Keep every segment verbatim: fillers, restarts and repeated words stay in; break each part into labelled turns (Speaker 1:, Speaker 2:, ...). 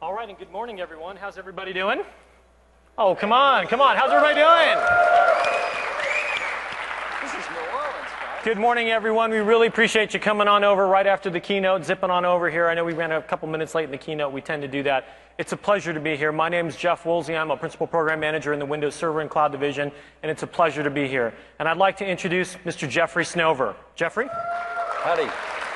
Speaker 1: All right, and good morning, everyone. How's everybody doing? Oh, come on, come on. How's everybody doing?
Speaker 2: This is New Orleans, guys.
Speaker 1: Good morning, everyone. We really appreciate you coming on over right after the keynote, zipping on over here. I know we ran a couple minutes late in the keynote. We tend to do that. It's a pleasure to be here. My name is Jeff Woolsey. I'm a Principal Program Manager in the Windows Server and Cloud Division, and it's a pleasure to be here. And I'd like to introduce Mister Jeffrey Snover. Jeffrey?
Speaker 2: Howdy.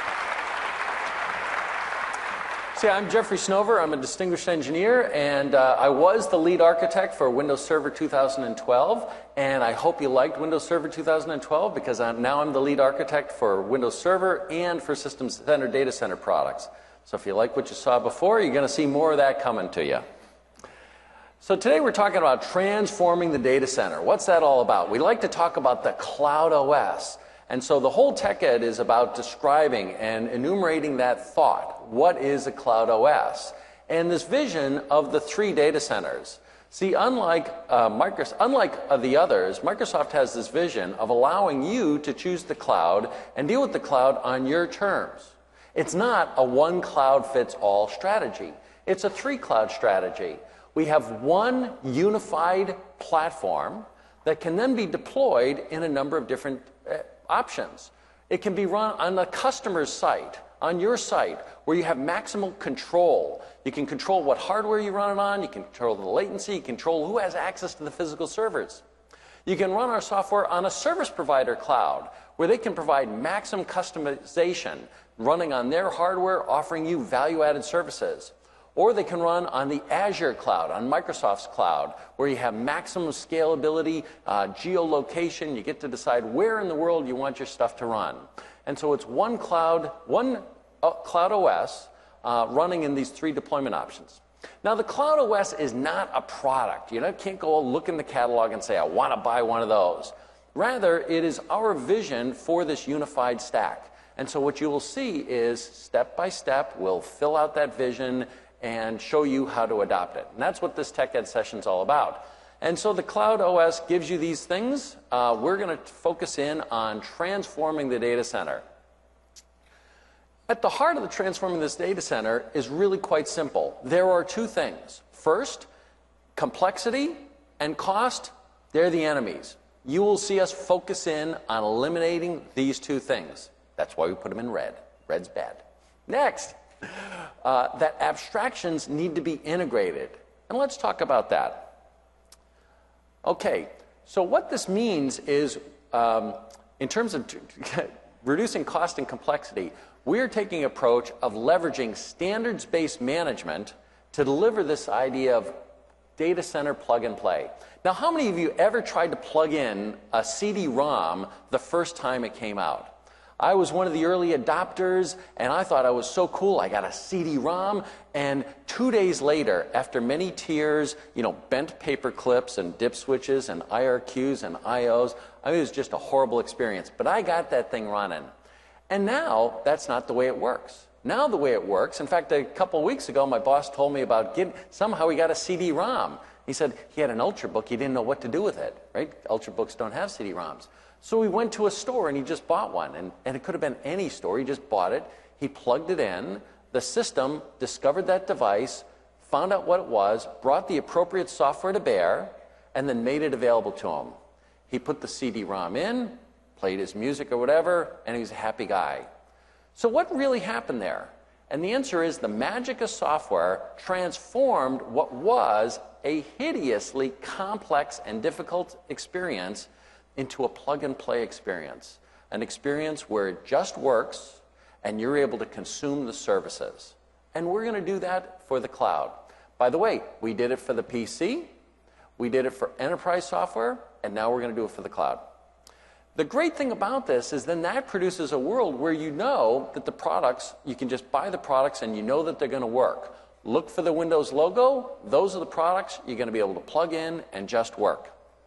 Speaker 2: See, I'm Jeffrey Snover. I'm a distinguished engineer, and uh, I was the lead architect for Windows Server two thousand twelve, and I hope you liked Windows Server two thousand twelve because I'm, now I'm the lead architect for Windows Server and for System Center Data Center products. So if you like what you saw before, you're going to see more of that coming to you. So today we're talking about transforming the data center. What's that all about? We like to talk about the Cloud O S. And so the whole Tech Ed is about describing and enumerating that thought. What is a Cloud O S? And this vision of the three data centers. See, unlike, uh, Microsoft, unlike uh, the others, Microsoft has this vision of allowing you to choose the cloud and deal with the cloud on your terms. It's not a one cloud fits all strategy. It's a three cloud strategy. We have one unified platform that can then be deployed in a number of different uh, options. It can be run on the customer's site, on your site, where you have maximal control. You can control what hardware you run it on, you can control the latency, you can control who has access to the physical servers. You can run our software on a service provider cloud, where they can provide maximum customization, running on their hardware, offering you value-added services. Or they can run on the Azure cloud, on Microsoft's cloud, where you have maximum scalability, uh, geolocation. You get to decide where in the world you want your stuff to run. And so it's one cloud, one uh, Cloud O S uh, running in these three deployment options. Now, the Cloud O S is not a product. You know, can't go look in the catalog and say, I want to buy one of those. Rather, it is our vision for this unified stack. And so what you will see is, step by step, we'll fill out that vision and show you how to adopt it. And that's what this Tech Ed session is all about. And so the Cloud O S gives you these things. Uh, we're going to focus in on transforming the data center. At the heart of the transforming this data center is really quite simple. There are two things. First, complexity and cost, they're the enemies. You will see us focus in on eliminating these two things. That's why we put them in red. Red's bad. Next. Uh, that abstractions need to be integrated. And let's talk about that. Okay, so what this means is, um, in terms of reducing cost and complexity, we're taking an approach of leveraging standards-based management to deliver this idea of data center plug and play. Now, how many of you ever tried to plug in a C D ROM the first time it came out? I was one of the early adopters, and I thought I was so cool. I got a C D ROM, and two days later, after many tears, you know, bent paper clips and dip switches and I R Qs and I Os, I mean, it was just a horrible experience. But I got that thing running. And now, that's not the way it works. Now the way it works, in fact, a couple of weeks ago, my boss told me about getting, somehow he got a C D ROM. He said he had an Ultrabook, he didn't know what to do with it, right? Ultrabooks don't have C D ROMs. So we went to a store and he just bought one. And, and it could have been any store. He just bought it. He plugged it in. The system discovered that device, found out what it was, brought the appropriate software to bear, and then made it available to him. He put the C D ROM in, played his music or whatever, and he was a happy guy. So what really happened there? And the answer is the magic of software transformed what was a hideously complex and difficult experience into a plug-and-play experience, an experience where it just works and you're able to consume the services. And we're going to do that for the cloud. By the way, we did it for the P C, we did it for enterprise software, and now we're going to do it for the cloud. The great thing about this is then that produces a world where you know that the products, you can just buy the products and you know that they're going to work. Look for the Windows logo, those are the products you're going to be able to plug in and just work.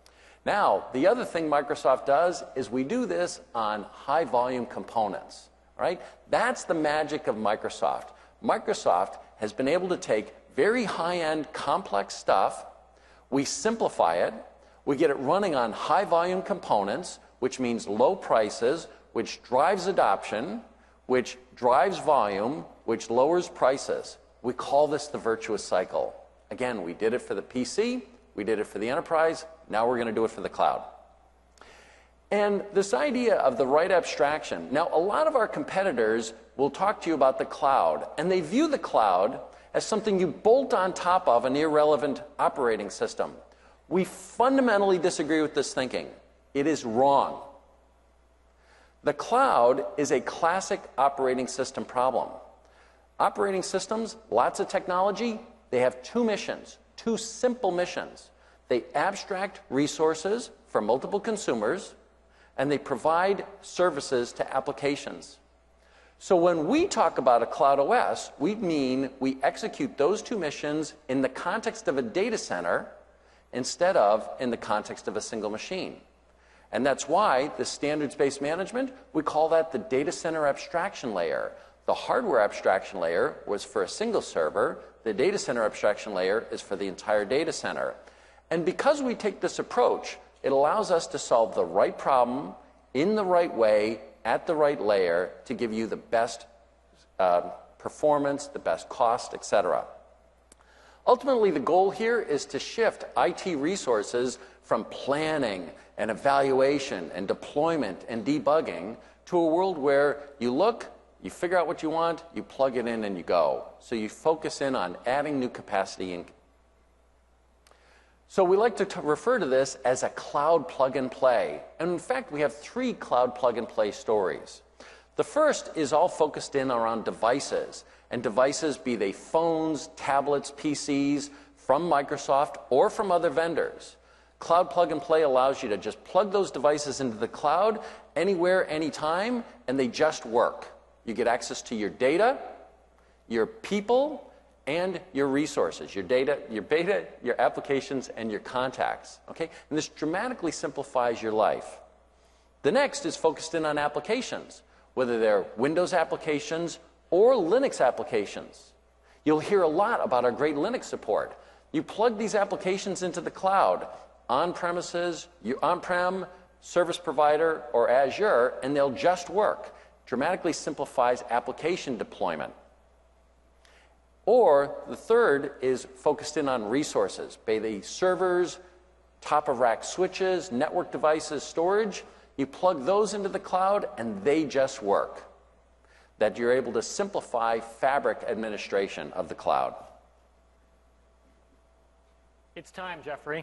Speaker 2: Now, the other thing Microsoft does is we do this on high-volume components, right? That's the magic of Microsoft. Microsoft has been able to take very high-end, complex stuff, we simplify it, we get it running on high-volume components, which means low prices, which drives adoption, which drives volume, which lowers prices. We call this the virtuous cycle. Again, we did it for the P C, we did it for the enterprise, now we're going to do it for the cloud. And this idea of the right abstraction, now a lot of our competitors will talk to you about the cloud, and they view the cloud as something you bolt on top of an irrelevant operating system. We fundamentally disagree with this thinking. It is wrong. The cloud is a classic operating system problem. Operating systems, lots of technology, they have two missions, two simple missions. They abstract resources for multiple consumers, and they provide services to applications. So when we talk about a cloud O S, we mean we execute those two missions in the context of a data center instead of in the context of a single machine. And that's why the standards-based management, we call that the data center abstraction layer. The hardware abstraction layer was for a single server. The data center abstraction layer is for the entire data center. And because we take this approach, it allows us to solve the right problem in the right way at the right layer to give you the best uh, performance, the best cost, et cetera. Ultimately, the goal here is to shift I T resources from planning and evaluation and deployment and debugging to a world where you look, you figure out what you want, you plug it in, and you go. So you focus in on adding new capacity. In. So we like to t- refer to this as a cloud plug and play. And in fact, we have three cloud plug and play stories. The first is all focused in around devices. And devices, be they phones, tablets, P Cs, from Microsoft or from other vendors. Cloud plug and play allows you to just plug those devices into the cloud anywhere, anytime, and they just work. You get access to your data, your people, and your resources, your data, your beta, your applications, and your contacts. Okay? And this dramatically simplifies your life. The next is focused in on applications, whether they're Windows applications or Linux applications. You'll hear a lot about our great Linux support. You plug these applications into the cloud, on-premises, on-prem, service provider, or Azure, and they'll just work. Dramatically simplifies application deployment. Or the third is focused in on resources, be they servers, top-of-rack switches, network devices, storage. You plug those into the cloud, and they just work. That you're able to simplify fabric administration of the cloud.
Speaker 1: It's time, Jeffrey.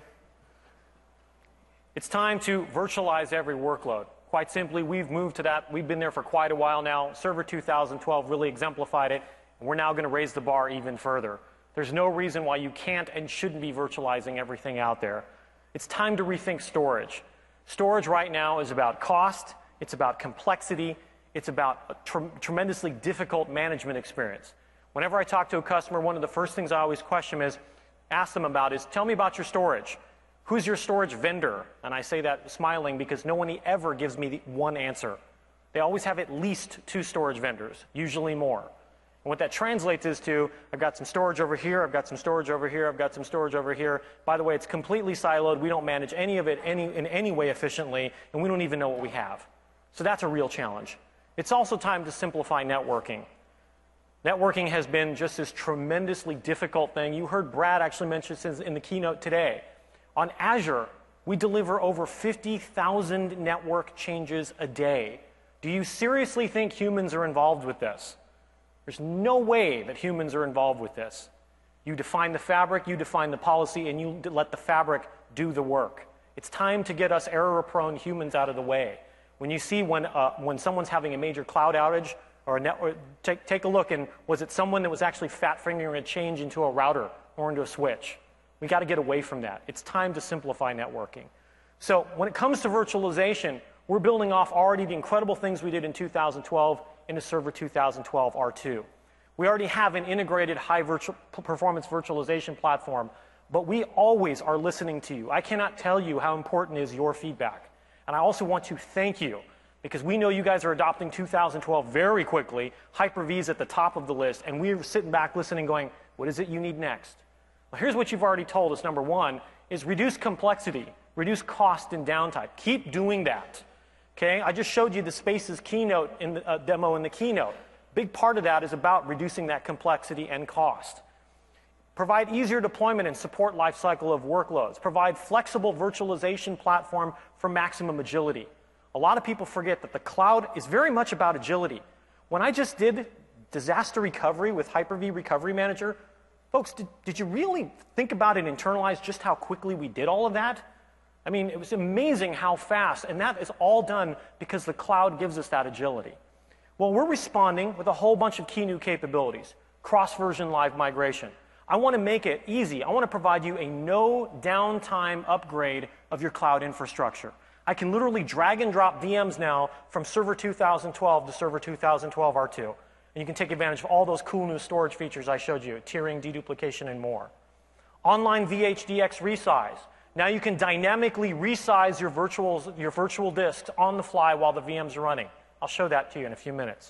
Speaker 1: It's time to virtualize every workload. Quite simply, we've moved to that. We've been there for quite a while now. Server two thousand twelve really exemplified it, and we're now going to raise the bar even further. There's no reason why you can't and shouldn't be virtualizing everything out there. It's time to rethink storage. Storage right now is about cost, it's about complexity, it's about a tre- tremendously difficult management experience. Whenever I talk to a customer, one of the first things I always question is, ask them about is, tell me about your storage. Who's your storage vendor? And I say that smiling because no one ever gives me the one answer. They always have at least two storage vendors, usually more. And what that translates is to, I've got some storage over here, I've got some storage over here, I've got some storage over here. By the way, it's completely siloed. We don't manage any of it any, in any way efficiently, and we don't even know what we have. So that's a real challenge. It's also time to simplify networking. Networking has been just this tremendously difficult thing. You heard Brad actually mention this in the keynote today. On Azure, we deliver over fifty thousand network changes a day. Do you seriously think humans are involved with this? There's no way that humans are involved with this. You define the fabric, you define the policy, and you let the fabric do the work. It's time to get us error-prone humans out of the way. When you see when, uh, when someone's having a major cloud outage or a network, take, take a look, and was it someone that was actually fat-fingering a change into a router or into a switch? We got to get away from that. It's time to simplify networking. So when it comes to virtualization, we're building off already the incredible things we did in two thousand twelve into Server two thousand twelve R two. We already have an integrated high virtual performance virtualization platform, but we always are listening to you. I cannot tell you how important is your feedback. And I also want to thank you, because we know you guys are adopting two thousand twelve very quickly. Hyper-V is at the top of the list, and we're sitting back listening going, what is it you need next? Well, here's what you've already told us. Number one is reduce complexity, reduce cost and downtime. Keep doing that. Okay, I just showed you the Spaces keynote in the uh, demo in the keynote. Big part of that is about reducing that complexity and cost. Provide easier deployment and support lifecycle of workloads. Provide flexible virtualization platform for maximum agility. A lot of people forget that the cloud is very much about agility. When I just did disaster recovery with Hyper-V Recovery Manager, folks, did, did you really think about and internalize just how quickly we did all of that? I mean, it was amazing how fast, and that is all done because the cloud gives us that agility. Well, we're responding with a whole bunch of key new capabilities. Cross-version live migration. I want to make it easy. I want to provide you a no downtime upgrade of your cloud infrastructure. I can literally drag and drop V Ms now from Server two thousand twelve to Server two thousand twelve R two. And you can take advantage of all those cool new storage features I showed you, tiering, deduplication, and more. Online V H D X resize. Now you can dynamically resize your, virtuals, your virtual disks on the fly while the V Ms are running. I'll show that to you in a few minutes.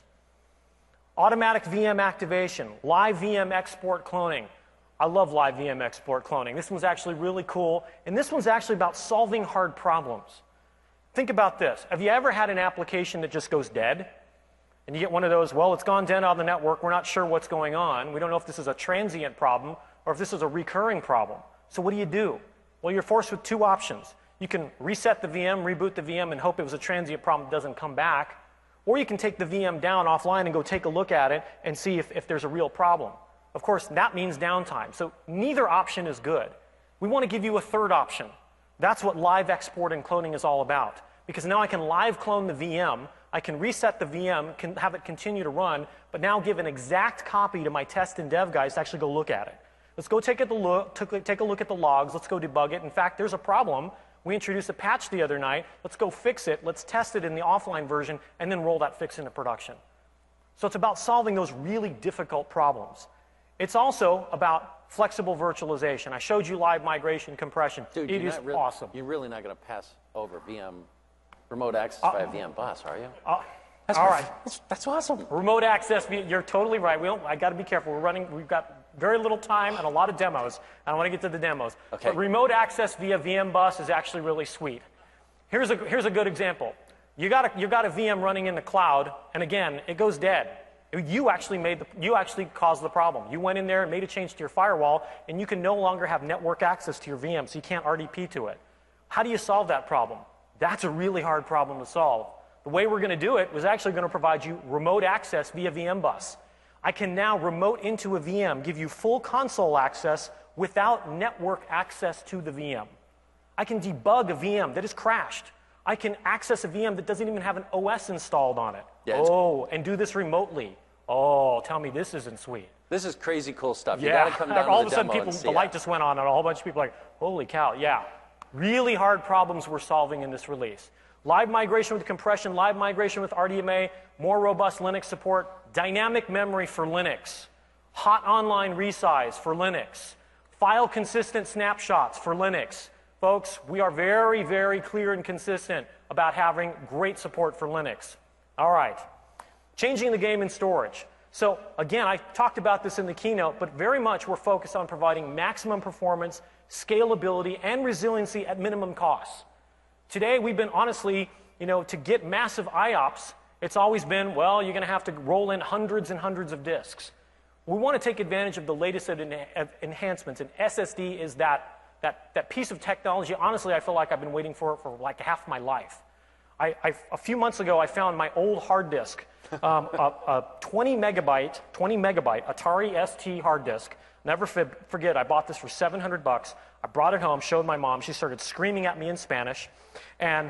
Speaker 1: Automatic V M activation, live V M export cloning. I love live V M export cloning. This one's actually really cool, and this one's actually about solving hard problems. Think about this. Have you ever had an application that just goes dead? And you get one of those, well, it's gone dead on the network. We're not sure what's going on. We don't know if this is a transient problem or if this is a recurring problem. So what do you do? Well, you're forced with two options. You can reset the V M, reboot the V M, and hope it was a transient problem that doesn't come back. Or you can take the V M down offline and go take a look at it and see if, if there's a real problem. Of course, that means downtime. So neither option is good. We want to give you a third option. That's what live export and cloning is all about. Because now I can live clone the V M, I can reset the V M, can have it continue to run, but now give an exact copy to my test and dev guys to actually go look at it. Let's go take a look, take a look at the logs. Let's go debug it. In fact, there's a problem. We introduced a patch the other night. Let's go fix it. Let's test it in the offline version and then roll that fix into production. So it's about solving those really difficult problems. It's also about flexible virtualization. I showed you live migration compression.
Speaker 2: Dude,
Speaker 1: it is
Speaker 2: really,
Speaker 1: awesome.
Speaker 2: You're really not going to pass over V M remote access
Speaker 1: uh,
Speaker 2: via V M bus, are you?
Speaker 1: Uh,
Speaker 2: that's
Speaker 1: all right.
Speaker 2: That's, that's awesome.
Speaker 1: Remote access, you're totally right. We don't, I got to be careful. We're running, we've got very little time and a lot of demos. I don't want to get to the demos.
Speaker 2: Okay.
Speaker 1: But remote access via V M bus is actually really sweet. Here's a, here's a good example. You got, a, you got a V M running in the cloud, and again, it goes dead. You actually, made the, you actually caused the problem. You went in there and made a change to your firewall, and you can no longer have network access to your V M, so you can't R D P to it. How do you solve that problem? That's a really hard problem to solve. The way we're going to do it was actually going to provide you remote access via V M bus. I can now remote into a V M, give you full console access without network access to the V M. I can debug a V M that has crashed. I can access a V M that doesn't even have an O S installed on it.
Speaker 2: Yeah,
Speaker 1: oh, and do this remotely. Oh, tell me this isn't sweet.
Speaker 2: This is crazy cool stuff. You
Speaker 1: Yeah,
Speaker 2: got to come down
Speaker 1: all
Speaker 2: to
Speaker 1: of
Speaker 2: the
Speaker 1: a sudden,
Speaker 2: demo
Speaker 1: people,
Speaker 2: and see
Speaker 1: the light
Speaker 2: it.
Speaker 1: just went on, and a whole bunch of people are like, holy cow, yeah. Really hard problems we're solving in this release. Live migration with compression, live migration with R D M A, more robust Linux support, dynamic memory for Linux, hot online resize for Linux, file consistent snapshots for Linux. Folks, we are very, very clear and consistent about having great support for Linux. All right. Changing the game in storage. So again, I talked about this in the keynote, but very much we're focused on providing maximum performance, scalability, and resiliency at minimum costs. Today, we've been honestly, you know, to get massive I O P S, it's always been, well, you're going to have to roll in hundreds and hundreds of disks. We want to take advantage of the latest of enhancements, and S S D is that, that, that piece of technology, honestly, I feel like I've been waiting for it for like half my life. I, I, a few months ago, I found my old hard disk, um, a, a twenty megabyte, twenty megabyte Atari S T hard disk. Never forget, I bought this for seven hundred bucks. I brought it home, showed my mom. She started screaming at me in Spanish, and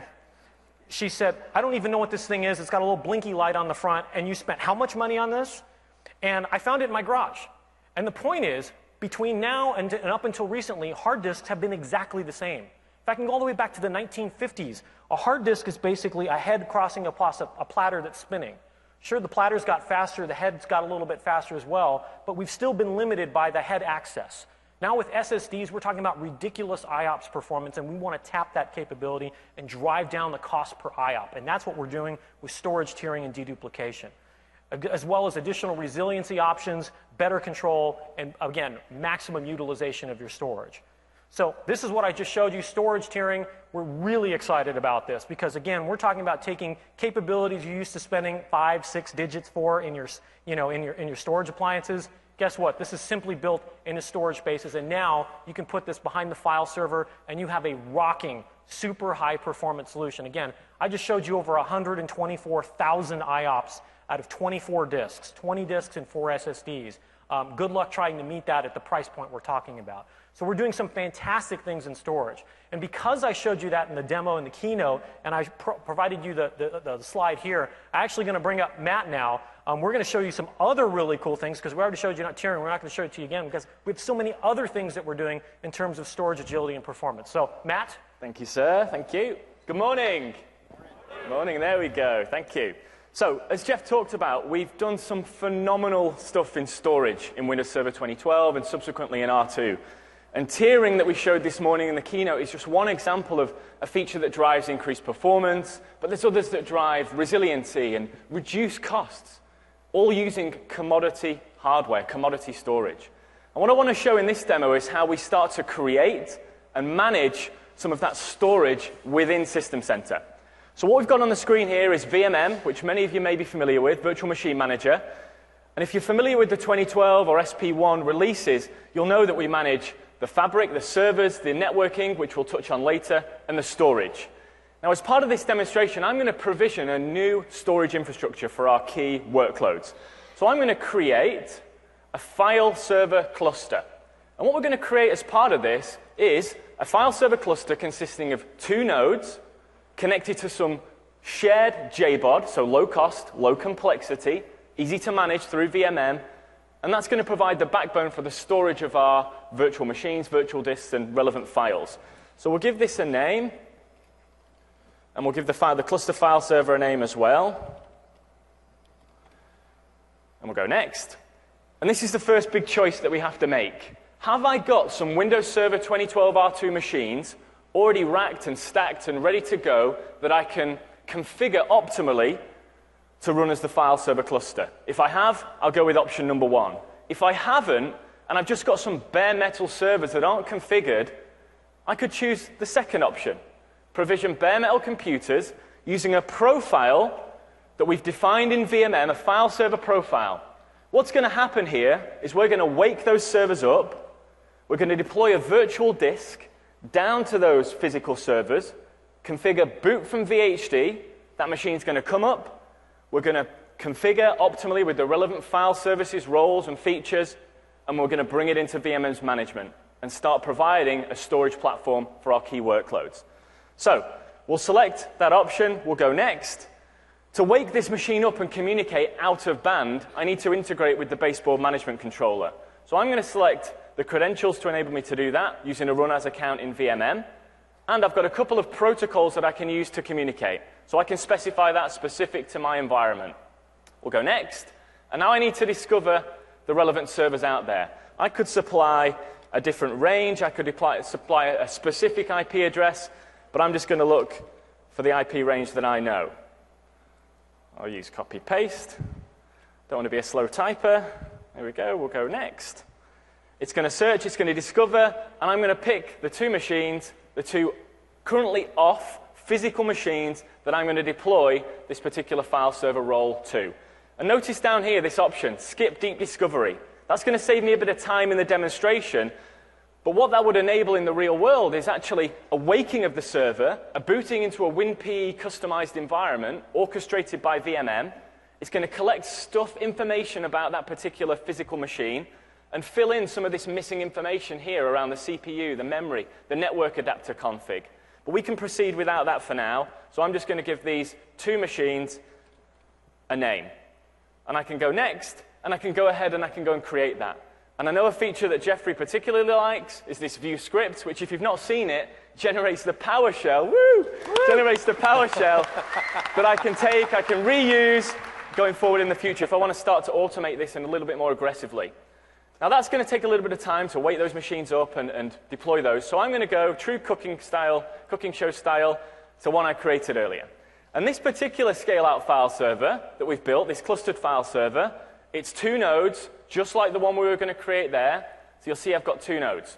Speaker 1: she said, "I don't even know what this thing is. It's got a little blinky light on the front, and you spent how much money on this?" And I found it in my garage. And the point is, between now and, and up until recently, hard disks have been exactly the same. If I can go all the way back to the nineteen fifties, a hard disk is basically a head crossing a, a platter that's spinning. Sure, the platters got faster, the heads got a little bit faster as well, but we've still been limited by the head access. Now with S S Ds, we're talking about ridiculous I O P S performance, and we want to tap that capability and drive down the cost per I O P. And that's what we're doing with storage tiering and deduplication, as well as additional resiliency options, better control, and again, maximum utilization of your storage. So this is what I just showed you, storage tiering. We're really excited about this because, again, we're talking about taking capabilities you're used to spending five, six digits for in your, you know, in your, in your storage appliances. Guess what? This is simply built into storage spaces, and now you can put this behind the file server, and you have a rocking, super high-performance solution. Again, I just showed you over one hundred twenty-four thousand I O P S out of twenty-four disks, twenty disks and four S S Ds. Um, good luck trying to meet that at the price point we're talking about. So we're doing some fantastic things in storage. And because I showed you that in the demo and the keynote, and I pro provided you the, the, the slide here, I'm actually going to bring up Matt now. Um, we're going to show you some other really cool things, because we already showed you not tiering. We're not going to show it to you again, because we have so many other things that we're doing in terms of storage agility and performance. So, Matt?
Speaker 3: Thank you, sir. Thank you. Good morning. Good morning. There we go. Thank you. So, as Jeff talked about, we've done some phenomenal stuff in storage in Windows Server twenty twelve and subsequently in R two. And tiering that we showed this morning in the keynote is just one example of a feature that drives increased performance, but there's others that drive resiliency and reduce costs, all using commodity hardware, commodity storage. And what I want to show in this demo is how we start to create and manage some of that storage within System Center. So what we've got on the screen here is V M M, which many of you may be familiar with, Virtual Machine Manager. And if you're familiar with the twenty twelve or S P one releases, you'll know that we manage the fabric, the servers, the networking, which we'll touch on later, and the storage. Now, as part of this demonstration, I'm going to provision a new storage infrastructure for our key workloads. So I'm going to create a file server cluster. And what we're going to create as part of this is a file server cluster consisting of two nodes connected to some shared J B O D, so low cost, low complexity, easy to manage through V M M, and that's going to provide the backbone for the storage of our virtual machines, virtual disks, and relevant files. So we'll give this a name, and we'll give the, file, the cluster file server a name as well. And we'll go next. And this is the first big choice that we have to make. Have I got some Windows Server twenty twelve R two machines already racked and stacked and ready to go that I can configure optimally to run as the file server cluster? If I have, I'll go with option number one. If I haven't, and I've just got some bare metal servers that aren't configured, I could choose the second option. Provision bare metal computers using a profile that we've defined in V M M, a file server profile. What's going to happen here is we're going to wake those servers up, we're going to deploy a virtual disk down to those physical servers, configure boot from V H D, that machine's going to come up, we're going to configure optimally with the relevant file services, roles, and features, and we're going to bring it into V M M's management and start providing a storage platform for our key workloads. So we'll select that option, we'll go next. To wake this machine up and communicate out of band, I need to integrate with the baseboard management controller. So I'm going to select the credentials to enable me to do that using a run as account in V M M. And I've got a couple of protocols that I can use to communicate. So I can specify that specific to my environment. We'll go next. And now I need to discover the relevant servers out there. I could supply a different range. I could apply, supply a specific I P address. But I'm just going to look for the I P range that I know. I'll use copy-paste. Don't want to be a slow typer. There we go. We'll go next. It's going to search. It's going to discover. And I'm going to pick the two machines, the two currently off physical machines that I'm going to deploy this particular file server role to. And notice down here this option, skip deep discovery. That's going to save me a bit of time in the demonstration. But what that would enable in the real world is actually a waking of the server, a booting into a WinPE customized environment orchestrated by V M M. It's going to collect stuff, information about that particular physical machine, and fill in some of this missing information here around the C P U, the memory, the network adapter config. But we can proceed without that for now, so I'm just going to give these two machines a name. And I can go next, and I can go ahead and I can go and create that. And I know a feature that Jeffrey particularly likes is this view script, which if you've not seen it, generates the PowerShell, woo, woo! generates the PowerShell that I can take, I can reuse going forward in the future if I want to start to automate this in a little bit more aggressively. Now that's going to take a little bit of time to wake those machines up and, and deploy those. So I'm going to go true cooking style, cooking show style, to one I created earlier. And this particular scale-out file server that we've built, this clustered file server, it's two nodes, just like the one we were going to create there. So you'll see I've got two nodes.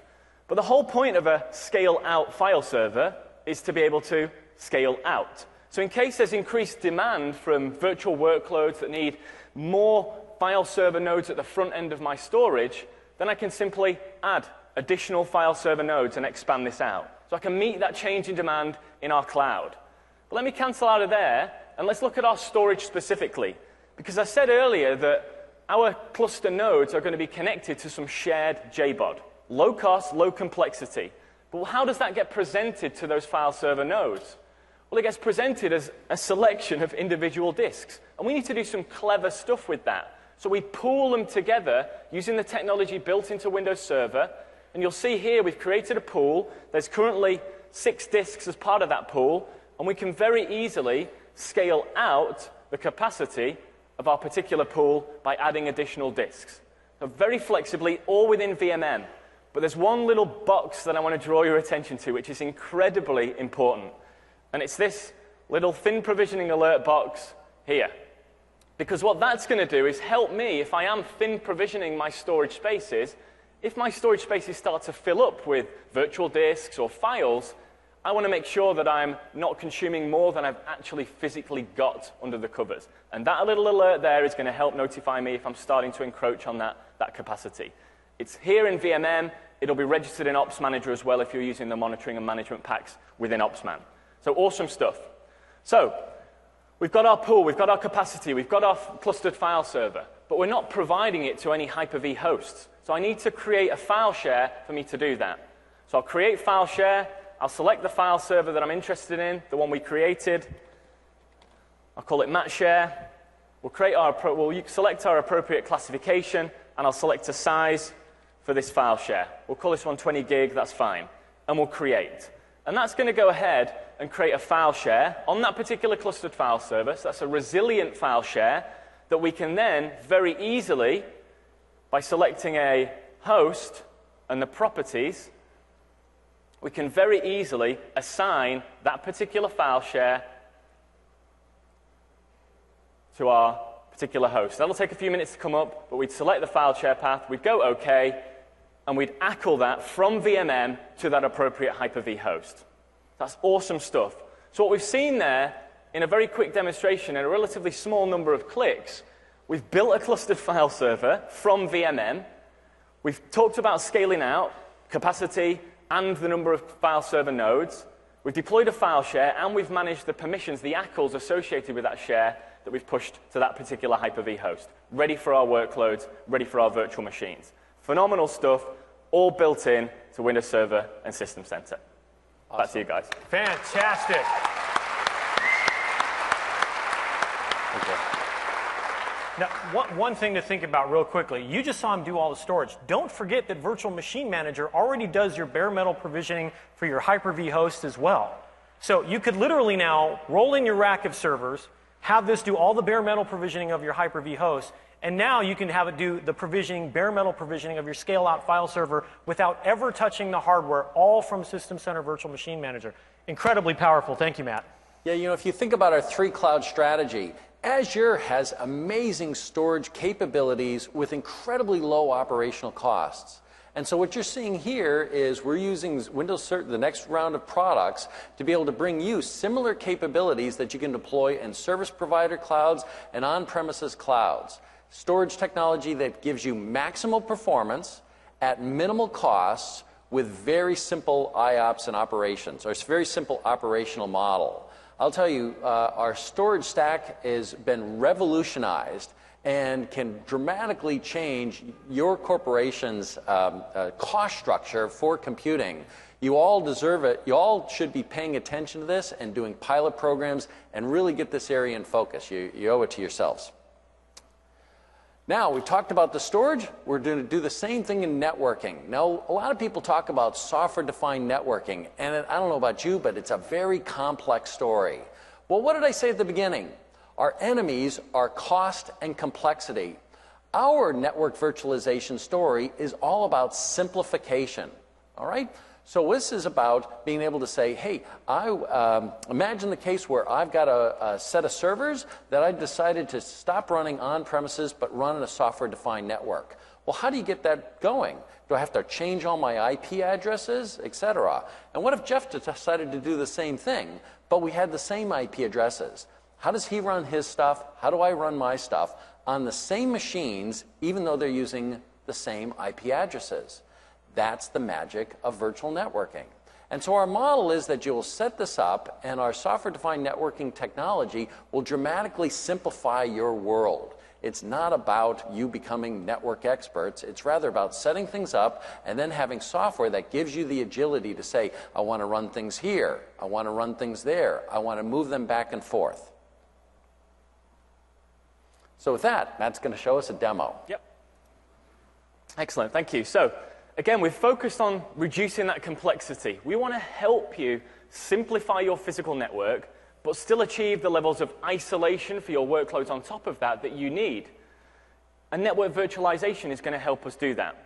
Speaker 3: But the whole point of a scale-out file server is to be able to scale out. So in case there's increased demand from virtual workloads that need more file server nodes at the front end of my storage, then I can simply add additional file server nodes and expand this out. So I can meet that change in demand in our cloud. But let me cancel out of there, and let's look at our storage specifically. Because I said earlier that our cluster nodes are going to be connected to some shared J BOD. Low cost, low complexity. But how does that get presented to those file server nodes? Well, it gets presented as a selection of individual disks. And we need to do some clever stuff with that. So we pool them together using the technology built into Windows Server. And you'll see here we've created a pool. There's currently six disks as part of that pool. And we can very easily scale out the capacity of our particular pool by adding additional disks. So very flexibly, all within V M M. But there's one little box that I want to draw your attention to, which is incredibly important. And it's this little thin provisioning alert box here. Because what that's going to do is help me, if I am thin provisioning my storage spaces, if my storage spaces start to fill up with virtual disks or files, I want to make sure that I'm not consuming more than I've actually physically got under the covers. And that little alert there is going to help notify me if I'm starting to encroach on that, that capacity. It's here in V M M. It'll be registered in Ops Manager as well if you're using the monitoring and management packs within OpsMan. So awesome stuff. So we've got our pool, we've got our capacity, we've got our clustered file server, but we're not providing it to any Hyper-V hosts. So I need to create a file share for me to do that. So I'll create file share. I'll select the file server that I'm interested in, the one we created. I'll call it Mat Share. We'll, create our, we'll select our appropriate classification, and I'll select a size for this file share. We'll call this one twenty gig, that's fine. And we'll create. And that's going to go ahead and create a file share on that particular clustered file server. So that's a resilient file share that we can then very easily, by selecting a host and the properties, we can very easily assign that particular file share to our particular host. That'll take a few minutes to come up, but we'd select the file share path, we'd go OK, and we'd A C L that from V M M to that appropriate Hyper-V host. That's awesome stuff. So what we've seen there, in a very quick demonstration, in a relatively small number of clicks, we've built a clustered file server from V M M. We've talked about scaling out, capacity, and the number of file server nodes. We've deployed a file share, and we've managed the permissions, the A C Ls associated with that share that we've pushed to that particular Hyper-V host. Ready for our workloads, ready for our virtual machines. Phenomenal stuff, all built in to Windows Server and System Center. Awesome. Back to you guys.
Speaker 1: Fantastic.
Speaker 2: Okay.
Speaker 1: Now, one, one thing to think about real quickly, you just saw him do all the storage. Don't forget that Virtual Machine Manager already does your bare metal provisioning for your Hyper-V host as well. So you could literally now roll in your rack of servers, have this do all the bare metal provisioning of your Hyper-V host, and now you can have it do the provisioning, bare metal provisioning of your scale-out file server without ever touching the hardware, all from System Center Virtual Machine Manager. Incredibly powerful. Thank you, Matt.
Speaker 2: Yeah, you know, if you think about our three-cloud strategy, Azure has amazing storage capabilities with incredibly low operational costs. And so what you're seeing here is we're using Windows Server, the next round of products, to be able to bring you similar capabilities that you can deploy in service provider clouds and on-premises clouds. Storage technology that gives you maximal performance at minimal costs with very simple I O P S and operations, or it's a very simple operational model. I'll tell you, uh, our storage stack has been revolutionized and can dramatically change your corporation's um, uh, cost structure for computing. You all deserve it. You all should be paying attention to this and doing pilot programs and really get this area in focus. You, you owe it to yourselves. Now, we've talked about the storage. We're going to do the same thing in networking. Now, a lot of people talk about software-defined networking, and I don't know about you, but it's a very complex story. Well, what did I say at the beginning? Our enemies are cost and complexity. Our network virtualization story is all about simplification, all right? So this is about being able to say, hey, I um, imagine the case where I've got a, a set of servers that I decided to stop running on premises but run in a software-defined network. Well, how do you get that going? Do I have to change all my I P addresses, et cetera? And what if Jeff decided to do the same thing, but we had the same I P addresses? How does he run his stuff? How do I run my stuff on the same machines, even though they're using the same I P addresses? That's the magic of virtual networking. And so our model is that you'll set this up, and our software-defined networking technology will dramatically simplify your world. It's not about you becoming network experts. It's rather about setting things up and then having software that gives you the agility to say, I want to run things here. I want to run things there. I want to move them back and forth. So with that, Matt's going to show us a demo.
Speaker 3: Yep. Excellent. Thank you. So again, we've focused on reducing that complexity. We want to help you simplify your physical network, but still achieve the levels of isolation for your workloads on top of that that you need. And network virtualization is going to help us do that.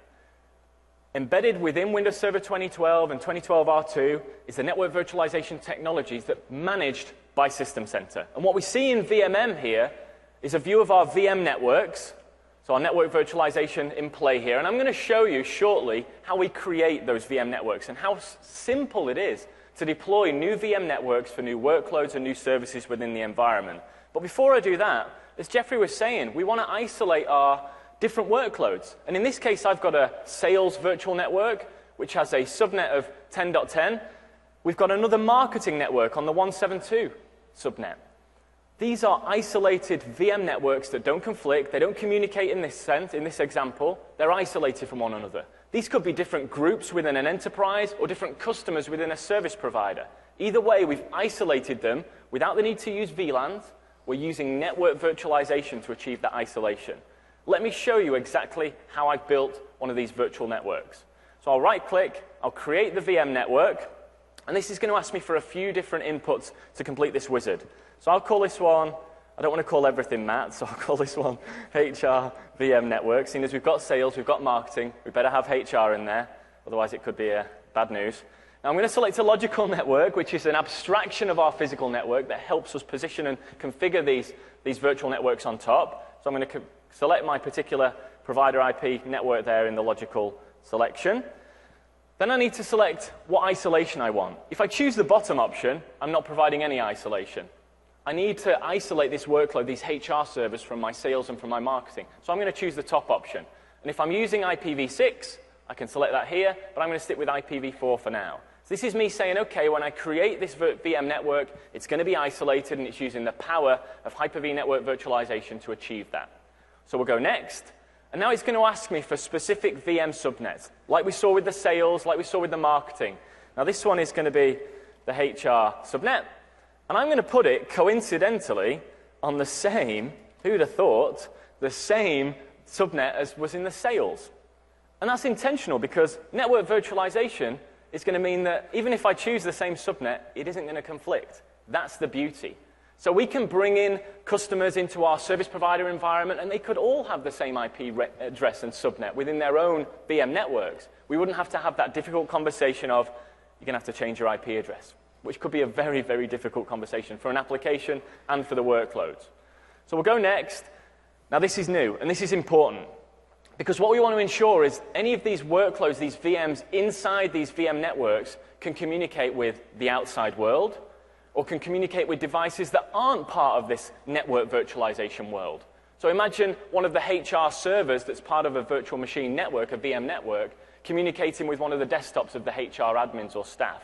Speaker 3: Embedded within Windows Server twenty twelve and twenty twelve R two is the network virtualization technologies that are managed by System Center. And what we see in V M M here is a view of our V M networks, so our network virtualization in play here. And I'm going to show you shortly how we create those V M networks and how simple it is to deploy new V M networks for new workloads and new services within the environment. But before I do that, as Jeffrey was saying, we want to isolate our different workloads. And in this case, I've got a sales virtual network, which has a subnet of ten dot ten. We've got another marketing network on the one seventy-two subnet. These are isolated V M networks that don't conflict. They don't communicate in this sense, in this example. They're isolated from one another. These could be different groups within an enterprise or different customers within a service provider. Either way, we've isolated them without the need to use V LANs. We're using network virtualization to achieve that isolation. Let me show you exactly how I've built one of these virtual networks. So I'll right-click, I'll create the V M network, and this is going to ask me for a few different inputs to complete this wizard. So I'll call this one, I don't want to call everything Matt, so I'll call this one H R V M network. Seeing as we've got sales, we've got marketing, we better have H R in there, otherwise it could be uh, bad news. Now I'm going to select a logical network, which is an abstraction of our physical network that helps us position and configure these, these virtual networks on top. So I'm going to select my particular provider I P network there in the logical selection. Then I need to select what isolation I want. If I choose the bottom option, I'm not providing any isolation. I need to isolate this workload, these H R servers, from my sales and from my marketing. So I'm going to choose the top option. And if I'm using I P v six, I can select that here, but I'm going to stick with I P v four for now. So this is me saying, OK, when I create this V M network, it's going to be isolated, and it's using the power of Hyper-V network virtualization to achieve that. So we'll go next. And now it's going to ask me for specific V M subnets, like we saw with the sales, like we saw with the marketing. Now this one is going to be the H R subnet. And I'm going to put it, coincidentally, on the same, who'd have thought, the same subnet as was in the sales. And that's intentional because network virtualization is going to mean that even if I choose the same subnet, it isn't going to conflict. That's the beauty. So we can bring in customers into our service provider environment, and they could all have the same I P address and subnet within their own V M networks. We wouldn't have to have that difficult conversation of, you're going to have to change your I P address, which could be a very, very difficult conversation for an application and for the workloads. So we'll go next. Now this is new, and this is important, because what we want to ensure is any of these workloads, these V Ms inside these V M networks, can communicate with the outside world, or can communicate with devices that aren't part of this network virtualization world. So imagine one of the H R servers that's part of a virtual machine network, a V M network, communicating with one of the desktops of the H R admins or staff.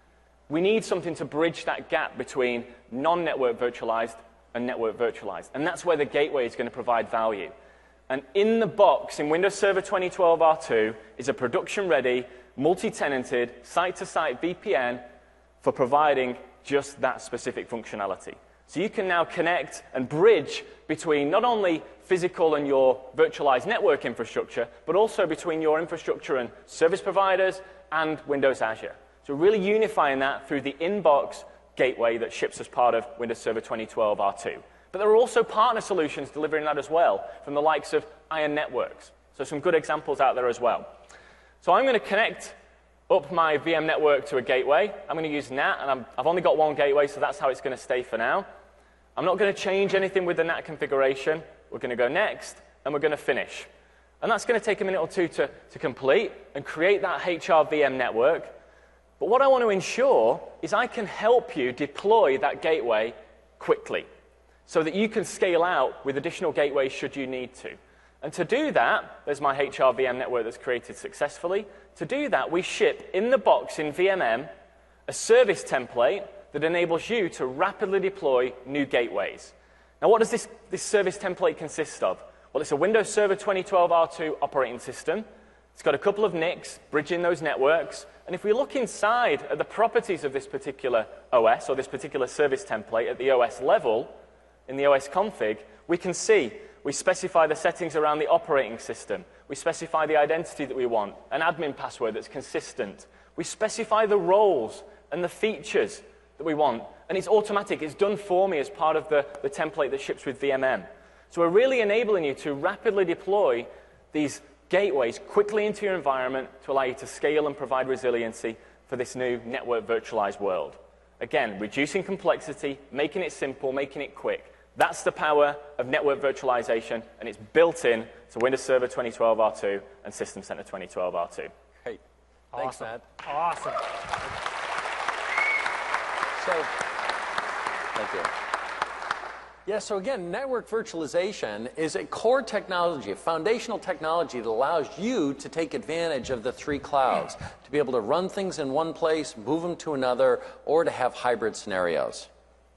Speaker 3: We need something to bridge that gap between non-network virtualized and network virtualized. And that's where the gateway is going to provide value. And in the box, in Windows Server twenty twelve R two, is a production-ready, multi-tenanted, site-to-site V P N for providing just that specific functionality. So you can now connect and bridge between not only physical and your virtualized network infrastructure, but also between your infrastructure and service providers and Windows Azure. So really unifying that through the in-box gateway that ships as part of Windows Server twenty twelve R two. But there are also partner solutions delivering that as well, from the likes of Iron Networks. So some good examples out there as well. So I'm going to connect up my V M network to a gateway. I'm going to use N A T, and I'm, I've only got one gateway, so that's how it's going to stay for now. I'm not going to change anything with the N A T configuration. We're going to go next, and we're going to finish. And that's going to take a minute or two to, to complete and create that H R V M network. But what I want to ensure is I can help you deploy that gateway quickly so that you can scale out with additional gateways should you need to. And to do that, there's my H R V M network that's created successfully. To do that, we ship in the box in V M M a service template that enables you to rapidly deploy new gateways. Now, what does this, this service template consist of? Well, it's a Windows Server twenty twelve R two operating system. It's got a couple of N I Cs bridging those networks. And if we look inside at the properties of this particular O S, or this particular service template at the O S level, in the O S config, we can see we specify the settings around the operating system. We specify the identity that we want, an admin password that's consistent. We specify the roles and the features that we want. And it's automatic. It's done for me as part of the, the template that ships with V M M. So we're really enabling you to rapidly deploy these gateways quickly into your environment to allow you to scale and provide resiliency for this new network virtualized world. Again, reducing complexity, making it simple, making it quick. That's the power of network virtualization, and it's built in to Windows Server twenty twelve R two and System Center twenty twelve R two.
Speaker 2: Great. Thanks,
Speaker 1: Awesome.
Speaker 2: Matt.
Speaker 1: Awesome.
Speaker 2: So, thank you. Yeah, so again, network virtualization is a core technology, a foundational technology that allows you to take advantage of the three clouds, to be able to run things in one place, move them to another, or to have hybrid scenarios.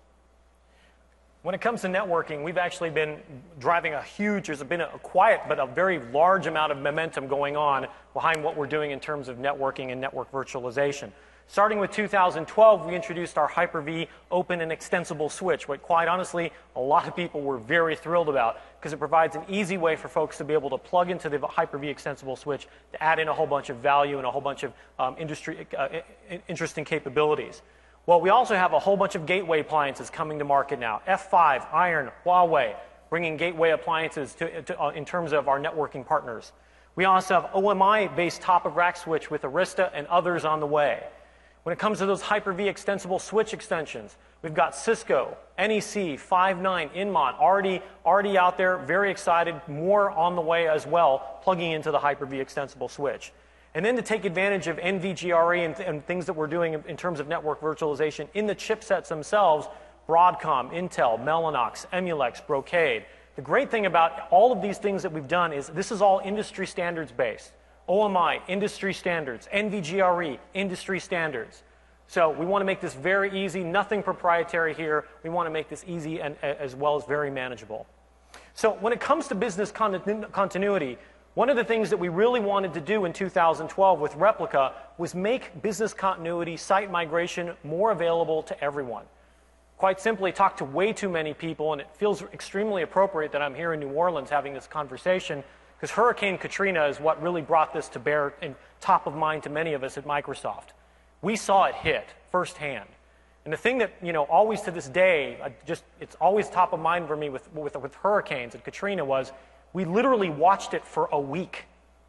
Speaker 1: When it comes to networking, we've actually been driving a huge, there's been a quiet but a very large amount of momentum going on behind what we're doing in terms of networking and network virtualization. Starting with two thousand twelve, we introduced our Hyper-V open and extensible switch, what quite honestly, a lot of people were very thrilled about because it provides an easy way for folks to be able to plug into the Hyper-V extensible switch to add in a whole bunch of value and a whole bunch of um, industry, uh, interesting capabilities. Well, we also have a whole bunch of gateway appliances coming to market now. F five, Iron, Huawei, bringing gateway appliances to, to, uh, in terms of our networking partners. We also have O M I-based top-of-rack switch with Arista and others on the way. When it comes to those Hyper-V extensible switch extensions, we've got Cisco, N E C, Five nine, Inmont, already, already out there, very excited, more on the way as well, plugging into the Hyper-V extensible switch. And then to take advantage of N V G R E and, th and things that we're doing in, in terms of network virtualization in the chipsets themselves, Broadcom, Intel, Mellanox, Emulex, Brocade. The great thing about all of these things that we've done is this is all industry standards based. O M I, industry standards. N V G R E, industry standards. So we want to make this very easy, nothing proprietary here. We want to make this easy and as well as very manageable. So when it comes to business continu continuity, one of the things that we really wanted to do in two thousand twelve with Replica was make business continuity, site migration more available to everyone. Quite simply, talk to way too many people, and it feels extremely appropriate that I'm here in New Orleans having this conversation, because Hurricane Katrina is what really brought this to bear and top of mind to many of us at Microsoft. We saw it hit firsthand. And the thing that, you know, always to this day, uh, just it's always top of mind for me with, with, with hurricanes and Katrina was we literally watched it for a week.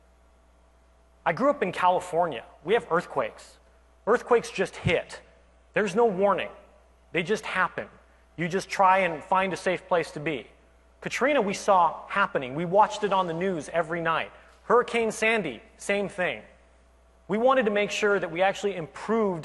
Speaker 1: I grew up in California. We have earthquakes. Earthquakes just hit. There's no warning. They just happen. You just try and find a safe place to be. Katrina we saw happening. We watched it on the news every night. Hurricane Sandy, same thing. We wanted to make sure that we actually improved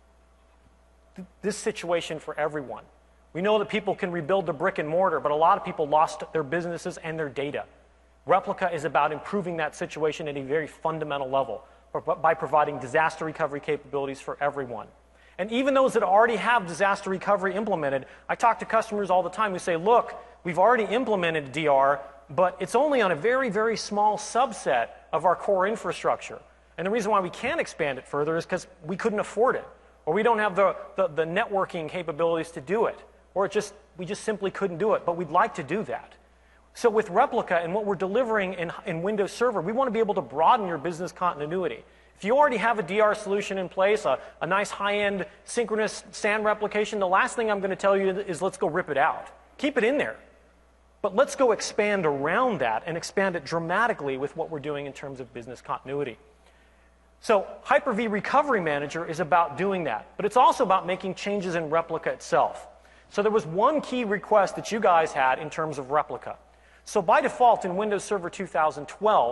Speaker 1: th this situation for everyone. We know that people can rebuild the brick and mortar, but a lot of people lost their businesses and their data. Replica is about improving that situation at a very fundamental level by providing disaster recovery capabilities for everyone. And even those that already have disaster recovery implemented, I talk to customers all the time who say, look, we've already implemented D R, but it's only on a very, very small subset of our core infrastructure. And the reason why we can't expand it further is because we couldn't afford it, or we don't have the, the, the networking capabilities to do it, or it just, we just simply couldn't do it, but we'd like to do that. So with Replica and what we're delivering in, in Windows Server, we want to be able to broaden your business continuity. If you already have a D R solution in place, a, a nice high-end synchronous S A N replication, the last thing I'm going to tell you is let's go rip it out. Keep it in there. But let's go expand around that and expand it dramatically with what we're doing in terms of business continuity. So Hyper-V Recovery Manager is about doing that, but it's also about making changes in Replica itself. So there was one key request that you guys had in terms of Replica. So by default in Windows Server two thousand twelve,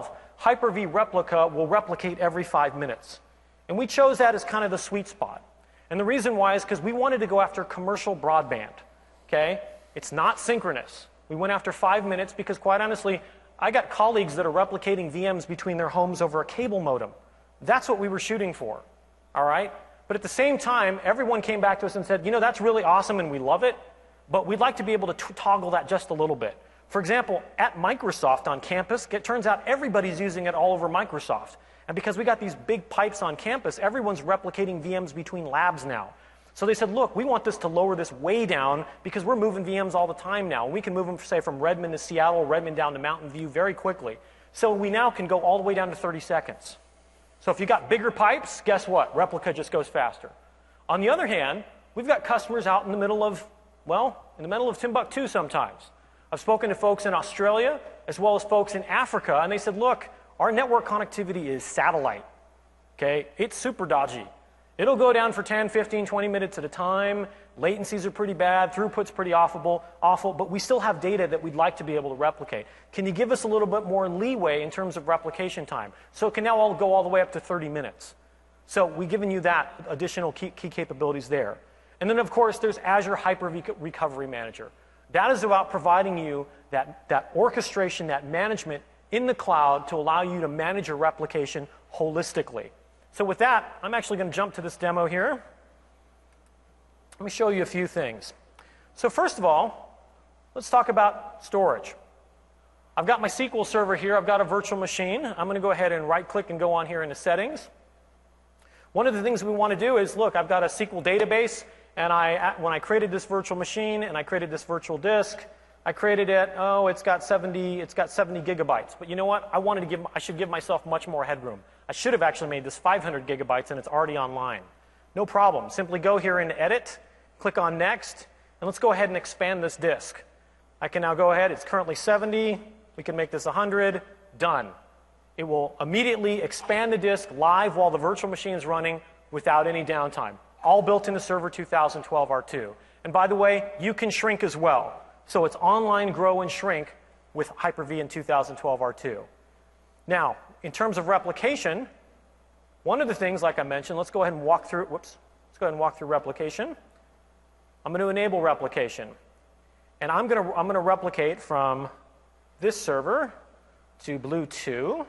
Speaker 1: Hyper-V Replica will replicate every five minutes. And we chose that as kind of the sweet spot. And the reason why is because we wanted to go after commercial broadband. Okay? It's not synchronous. We went after five minutes because, quite honestly, I got colleagues that are replicating V Ms between their homes over a cable modem. That's what we were shooting for. All right? But at the same time, everyone came back to us and said, you know, that's really awesome and we love it, but we'd like to be able to t toggle that just a little bit. For example, at Microsoft on campus, it turns out everybody's using it all over Microsoft. And because we got these big pipes on campus, everyone's replicating V Ms between labs now. So they said, look, we want this to lower this way down because we're moving V Ms all the time now. We can move them, say, from Redmond to Seattle, Redmond down to Mountain View very quickly. So we now can go all the way down to thirty seconds. So if you got bigger pipes, guess what? Replica just goes faster. On the other hand, we've got customers out in the middle of, well, in the middle of Timbuktu sometimes. I've spoken to folks in Australia as well as folks in Africa, and they said, look, our network connectivity is satellite. Okay? It's super dodgy. It'll go down for ten, fifteen, twenty minutes at a time. Latencies are pretty bad. Throughput's pretty awful, awful, but we still have data that we'd like to be able to replicate. Can you give us a little bit more leeway in terms of replication time? So it can now all go all the way up to thirty minutes. So we've given you that additional key, key capabilities there. And then, of course, there's Azure Hyper-V Recovery Manager. That is about providing you that, that orchestration, that management in the cloud to allow you to manage your replication holistically. So with that, I'm actually going to jump to this demo here. Let me show you a few things. So first of all, let's talk about storage. I've got my S Q L Server here. I've got a virtual machine. I'm going to go ahead and right-click and go on here into Settings. One of the things we want to do is, look, I've got a S Q L database, and I, when I created this virtual machine and I created this virtual disk, I created it, oh, it's got seventy, it's got seventy gigabytes. But you know what? I wanted to give, I should give myself much more headroom. I should have actually made this five hundred gigabytes, and it's already online. No problem. Simply go here and Edit, click on Next, and let's go ahead and expand this disk. I can now go ahead. It's currently seventy. We can make this one hundred. Done. It will immediately expand the disk live while the virtual machine is running without any downtime. All built into Server two thousand twelve R two. And by the way, you can shrink as well. So it's online, grow, and shrink with Hyper-V in two thousand twelve R two. Now, in terms of replication, one of the things, like I mentioned, let's go ahead and walk through, whoops, let's go ahead and walk through replication. I'm going to enable replication. And I'm going to, I'm going to replicate from this server to Blue two.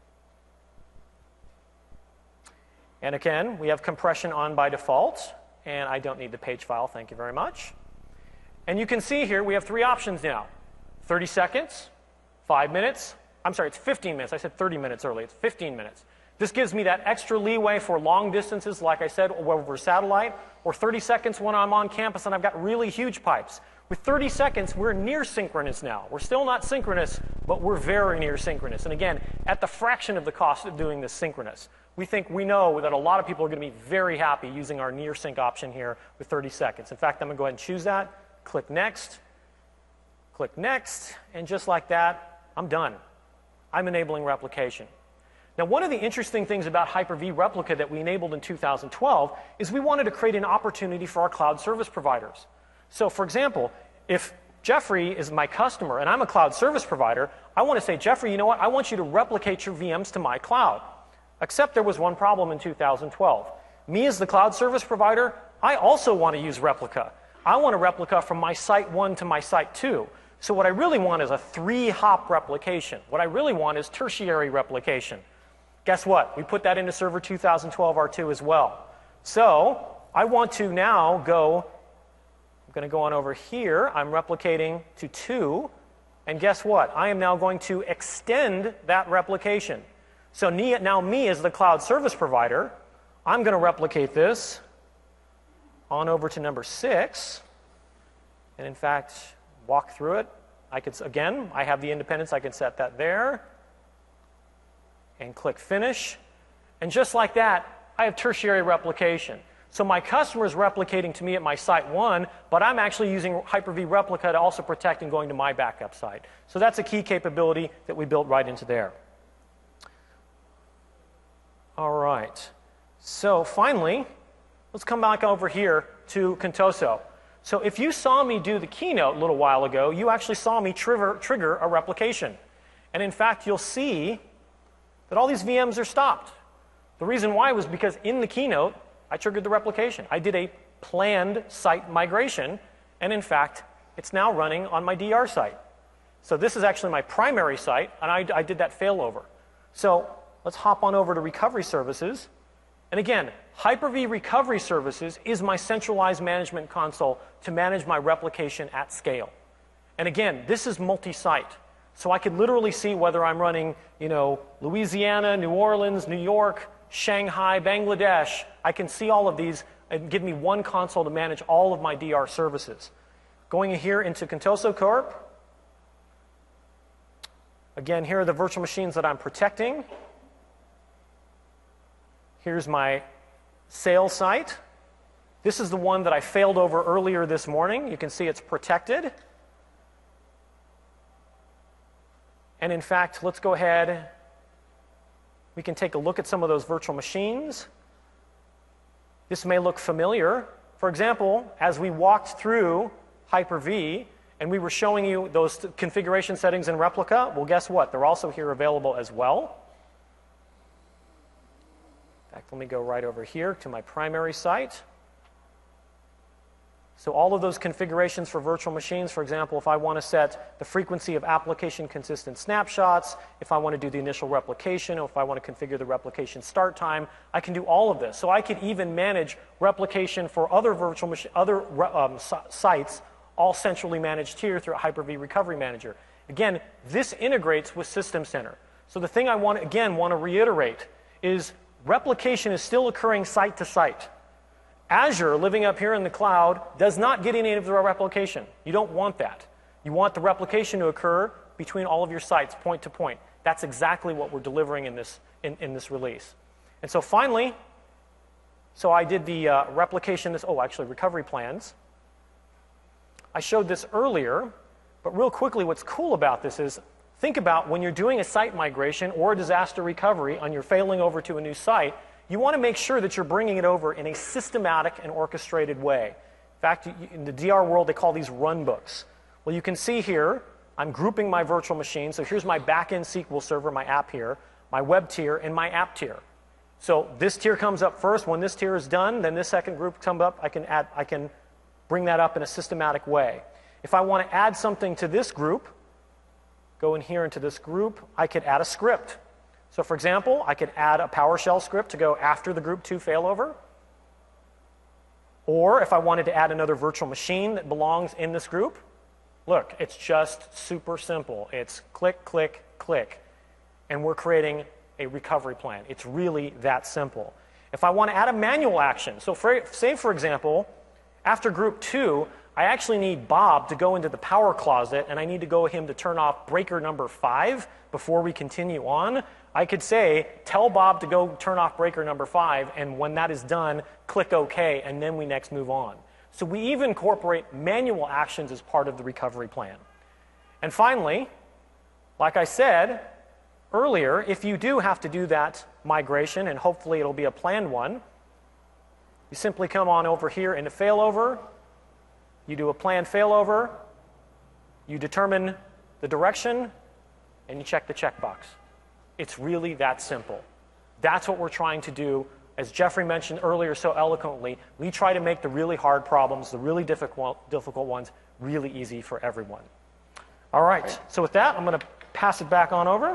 Speaker 1: And again, we have compression on by default, and I don't need the page file, thank you very much. And you can see here we have three options now. thirty seconds, five minutes, I'm sorry, it's fifteen minutes. I said thirty minutes earlier, it's fifteen minutes. This gives me that extra leeway for long distances, like I said, over satellite, or thirty seconds when I'm on campus and I've got really huge pipes. With thirty seconds, we're near synchronous now. We're still not synchronous, but we're very near synchronous. And again, at the fraction of the cost of doing this synchronous. We think, we know that a lot of people are going to be very happy using our near sync option here with thirty seconds. In fact, I'm going to go ahead and choose that, click Next, click Next, and just like that, I'm done. I'm enabling replication. Now, one of the interesting things about Hyper-V Replica that we enabled in two thousand twelve is we wanted to create an opportunity for our cloud service providers. So, for example, if Jeffrey is my customer and I'm a cloud service provider, I want to say, Jeffrey, you know what? I want you to replicate your V Ms to my cloud. Except there was one problem in two thousand twelve. Me as the cloud service provider, I also want to use replica. I want a replica from my site one to my site two. So what I really want is a three-hop replication. What I really want is tertiary replication. Guess what? We put that into Server two thousand twelve R two as well. So I want to now go, I'm going to go on over here. I'm replicating to two. And guess what? I am now going to extend that replication. So now me as the cloud service provider, I'm going to replicate this on over to number six. And in fact, walk through it. I could, again, I have the independence. I can set that there. And click Finish. And just like that, I have tertiary replication. So my customer is replicating to me at my site one, but I'm actually using Hyper-V Replica to also protect and going to my backup site. So that's a key capability that we built right into there. All right. So finally, let's come back over here to Contoso. So if you saw me do the keynote a little while ago, you actually saw me trigger, trigger a replication. And in fact, you'll see that all these V Ms are stopped. The reason why was because in the keynote, I triggered the replication. I did a planned site migration, and in fact, it's now running on my D R site. So this is actually my primary site, and I, I did that failover. So let's hop on over to recovery services. And again, Hyper-V Recovery Services is my centralized management console to manage my replication at scale. And again, this is multi-site. So I could literally see whether I'm running, you know, Louisiana, New Orleans, New York, Shanghai, Bangladesh. I can see all of these and give me one console to manage all of my D R services. Going here into Contoso Corp. Again, here are the virtual machines that I'm protecting. Here's my sales site. This is the one that I failed over earlier this morning. You can see it's protected. And in fact, let's go ahead. We can take a look at some of those virtual machines. This may look familiar. For example, as we walked through Hyper-V and we were showing you those configuration settings in Replica, well, guess what? They're also here available as well. In fact, let me go right over here to my primary site. So all of those configurations for virtual machines, for example, if I want to set the frequency of application consistent snapshots, if I want to do the initial replication, or if I want to configure the replication start time, I can do all of this. So I could even manage replication for other virtual machine, other um, sites, all centrally managed here through Hyper-V Recovery Manager. Again, this integrates with System Center. So the thing I want, again, want to reiterate is replication is still occurring site to site. Azure, living up here in the cloud, does not get any of the replication. You don't want that. You want the replication to occur between all of your sites, point to point. That's exactly what we're delivering in this, in, in this release. And so finally, so I did the uh, replication, this, oh, actually, recovery plans. I showed this earlier, but real quickly, what's cool about this is, think about when you're doing a site migration or a disaster recovery and you're failing over to a new site, you want to make sure that you're bringing it over in a systematic and orchestrated way. In fact, in the D R world, they call these run books. Well, you can see here, I'm grouping my virtual machines. So here's my backend S Q L Server, my app here, my web tier, and my app tier. So this tier comes up first. When this tier is done, then this second group comes up. I can add, I can bring that up in a systematic way. If I want to add something to this group, go in here into this group, I could add a script. So for example, I could add a PowerShell script to go after the group two failover. Or if I wanted to add another virtual machine that belongs in this group, look, it's just super simple. It's click, click, click. And we're creating a recovery plan. It's really that simple. If I want to add a manual action, so for, say for example, after group two, I actually need Bob to go into the power closet and I need to go him to turn off breaker number five before we continue on. I could say, tell Bob to go turn off breaker number five, and when that is done, click OK, and then we next move on. So we even incorporate manual actions as part of the recovery plan. And finally, like I said earlier, if you do have to do that migration, and hopefully it'll be a planned one, you simply come on over here into failover, you do a planned failover, you determine the direction, and you check the checkbox. It's really that simple. That's what we're trying to do. As Jeffrey mentioned earlier so eloquently, we try to make the really hard problems, the really difficult, difficult ones, really easy for everyone. All right, so with that, I'm going to pass it back on over.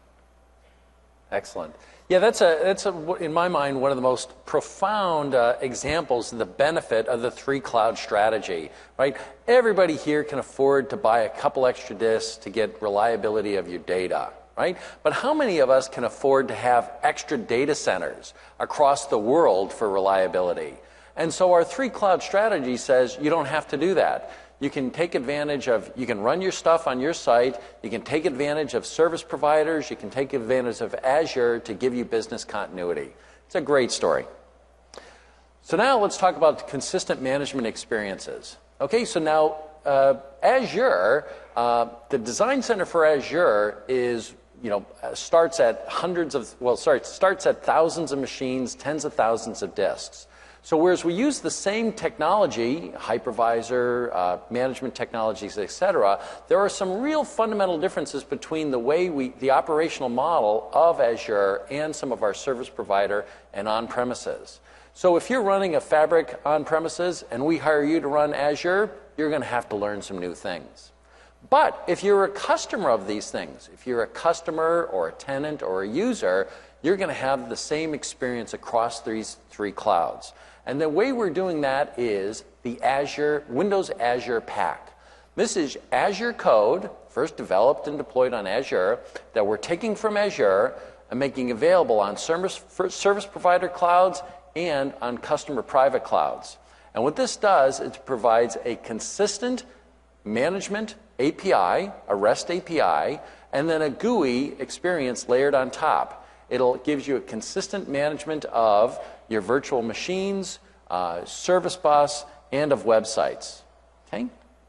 Speaker 2: Excellent. Yeah, that's, a, that's a, in my mind, one of the most profound uh, examples of the benefit of the three cloud strategy, right? Everybody here can afford to buy a couple extra disks to get reliability of your data, right? But how many of us can afford to have extra data centers across the world for reliability? And so our three cloud strategy says you don't have to do that. You can take advantage of, you can run your stuff on your site, you can take advantage of service providers, you can take advantage of Azure to give you business continuity. It's a great story. So now let's talk about consistent management experiences. Okay, so now uh, Azure, uh, the design center for Azure is, you know, uh, starts at hundreds of, well, sorry, starts at thousands of machines, tens of thousands of disks. So whereas we use the same technology, hypervisor, uh, management technologies, et cetera, there are some real fundamental differences between the way we, the operational model of Azure and some of our service provider and on-premises. So if you're running a Fabric on-premises and we hire you to run Azure, you're going to have to learn some new things. But if you're a customer of these things, if you're a customer or a tenant or a user, you're going to have the same experience across these three clouds. And the way we're doing that is the Azure, Windows Azure Pack. This is Azure code, first developed and deployed on Azure, that we're taking from Azure and making available on service, service provider clouds and on customer private clouds. And what this does, it provides a consistent management A P I, a REST A P I, and then a G U I experience layered on top. It'll gives you a consistent management of your virtual machines, uh, service bus, and of websites. Okay?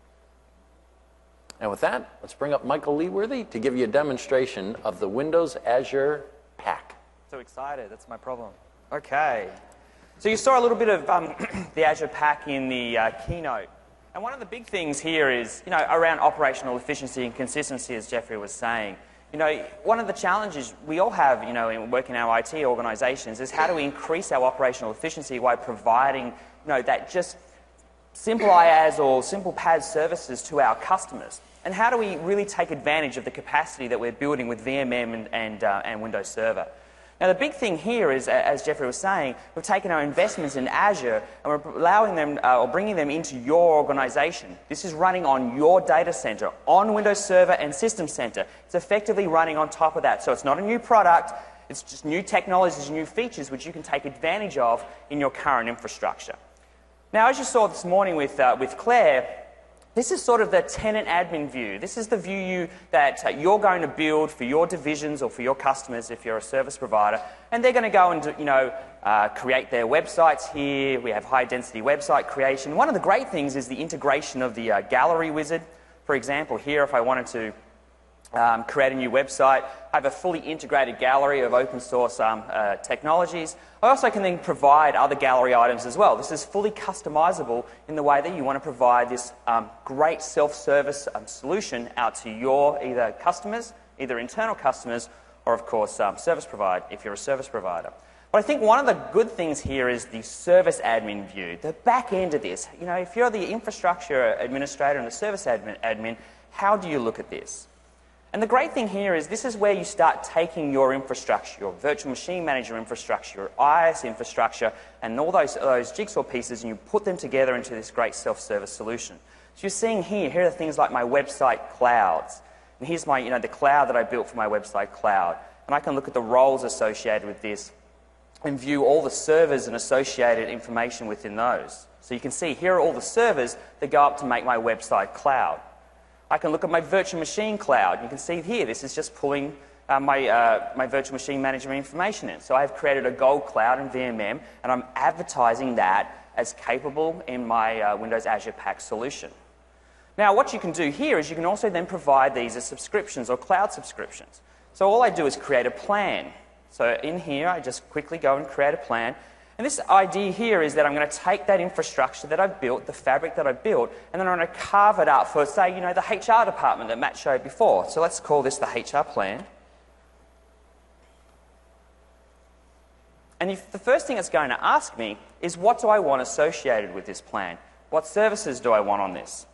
Speaker 2: And with that, let's bring up Michael Leeworthy to give you a demonstration of the Windows Azure Pack.
Speaker 4: So excited, that's my problem. Okay. So you saw a little bit of um, the Azure Pack in the uh, keynote. And one of the big things here is, you know, around operational efficiency and consistency, as Jeffrey was saying. You know, one of the challenges we all have, you know, in working in our I T organizations is how do we increase our operational efficiency while providing, you know, that just simple IaaS or simple P A S services to our customers? And how do we really take advantage of the capacity that we're building with V M M and, and, uh, and Windows Server? Now, the big thing here is, as Jeffrey was saying, we've taken our investments in Azure and we're allowing them, uh, or bringing them into your organization. This is running on your data center, on Windows Server and System Center. It's effectively running on top of that. So it's not a new product, it's just new technologies, new features which you can take advantage of in your current infrastructure. Now, as you saw this morning with, uh, with Claire, this is sort of the tenant admin view. This is the view you, that uh, you're going to build for your divisions or for your customers if you're a service provider. And they're going to go and you know, uh, create their websites here. We have high-density website creation. One of the great things is the integration of the uh, gallery wizard. For example, here if I wanted to Um, create a new website. I have a fully integrated gallery of open source um, uh, technologies. I also can then provide other gallery items as well. This is fully customizable in the way that you want to provide this um, great self-service um, solution out to your either customers, either internal customers, or of course um, service provider if you're a service provider. But I think one of the good things here is the service admin view, the back end of this. You know, if you're the infrastructure administrator and the service admin, admin how do you look at this? And the great thing here is this is where you start taking your infrastructure, your virtual machine manager infrastructure, your IaaS infrastructure, and all those, those jigsaw pieces, and you put them together into this great self-service solution. So you're seeing here, here are things like my website clouds. And here's my, you know, the cloud that I built for my website cloud. And I can look at the roles associated with this and view all the servers and associated information within those. So you can see here are all the servers that go up to make my website cloud. I can look at my virtual machine cloud. You can see here, this is just pulling uh, my, uh, my virtual machine management information in. So I've created a gold cloud in V M M, and I'm advertising that as capable in my uh, Windows Azure Pack solution. Now, what you can do here is you can also then provide these as subscriptions or cloud subscriptions. So all I do is create a plan. So in here, I just quickly go and create a plan. And this idea here is that I'm going to take that infrastructure that I've built, the fabric that I've built, and then I'm going to carve it up for, say, you know, the H R department that Matt showed before. So let's call this the H R plan. And if the first thing it's going to ask me is, what do I want associated with this plan? What services do I want on this?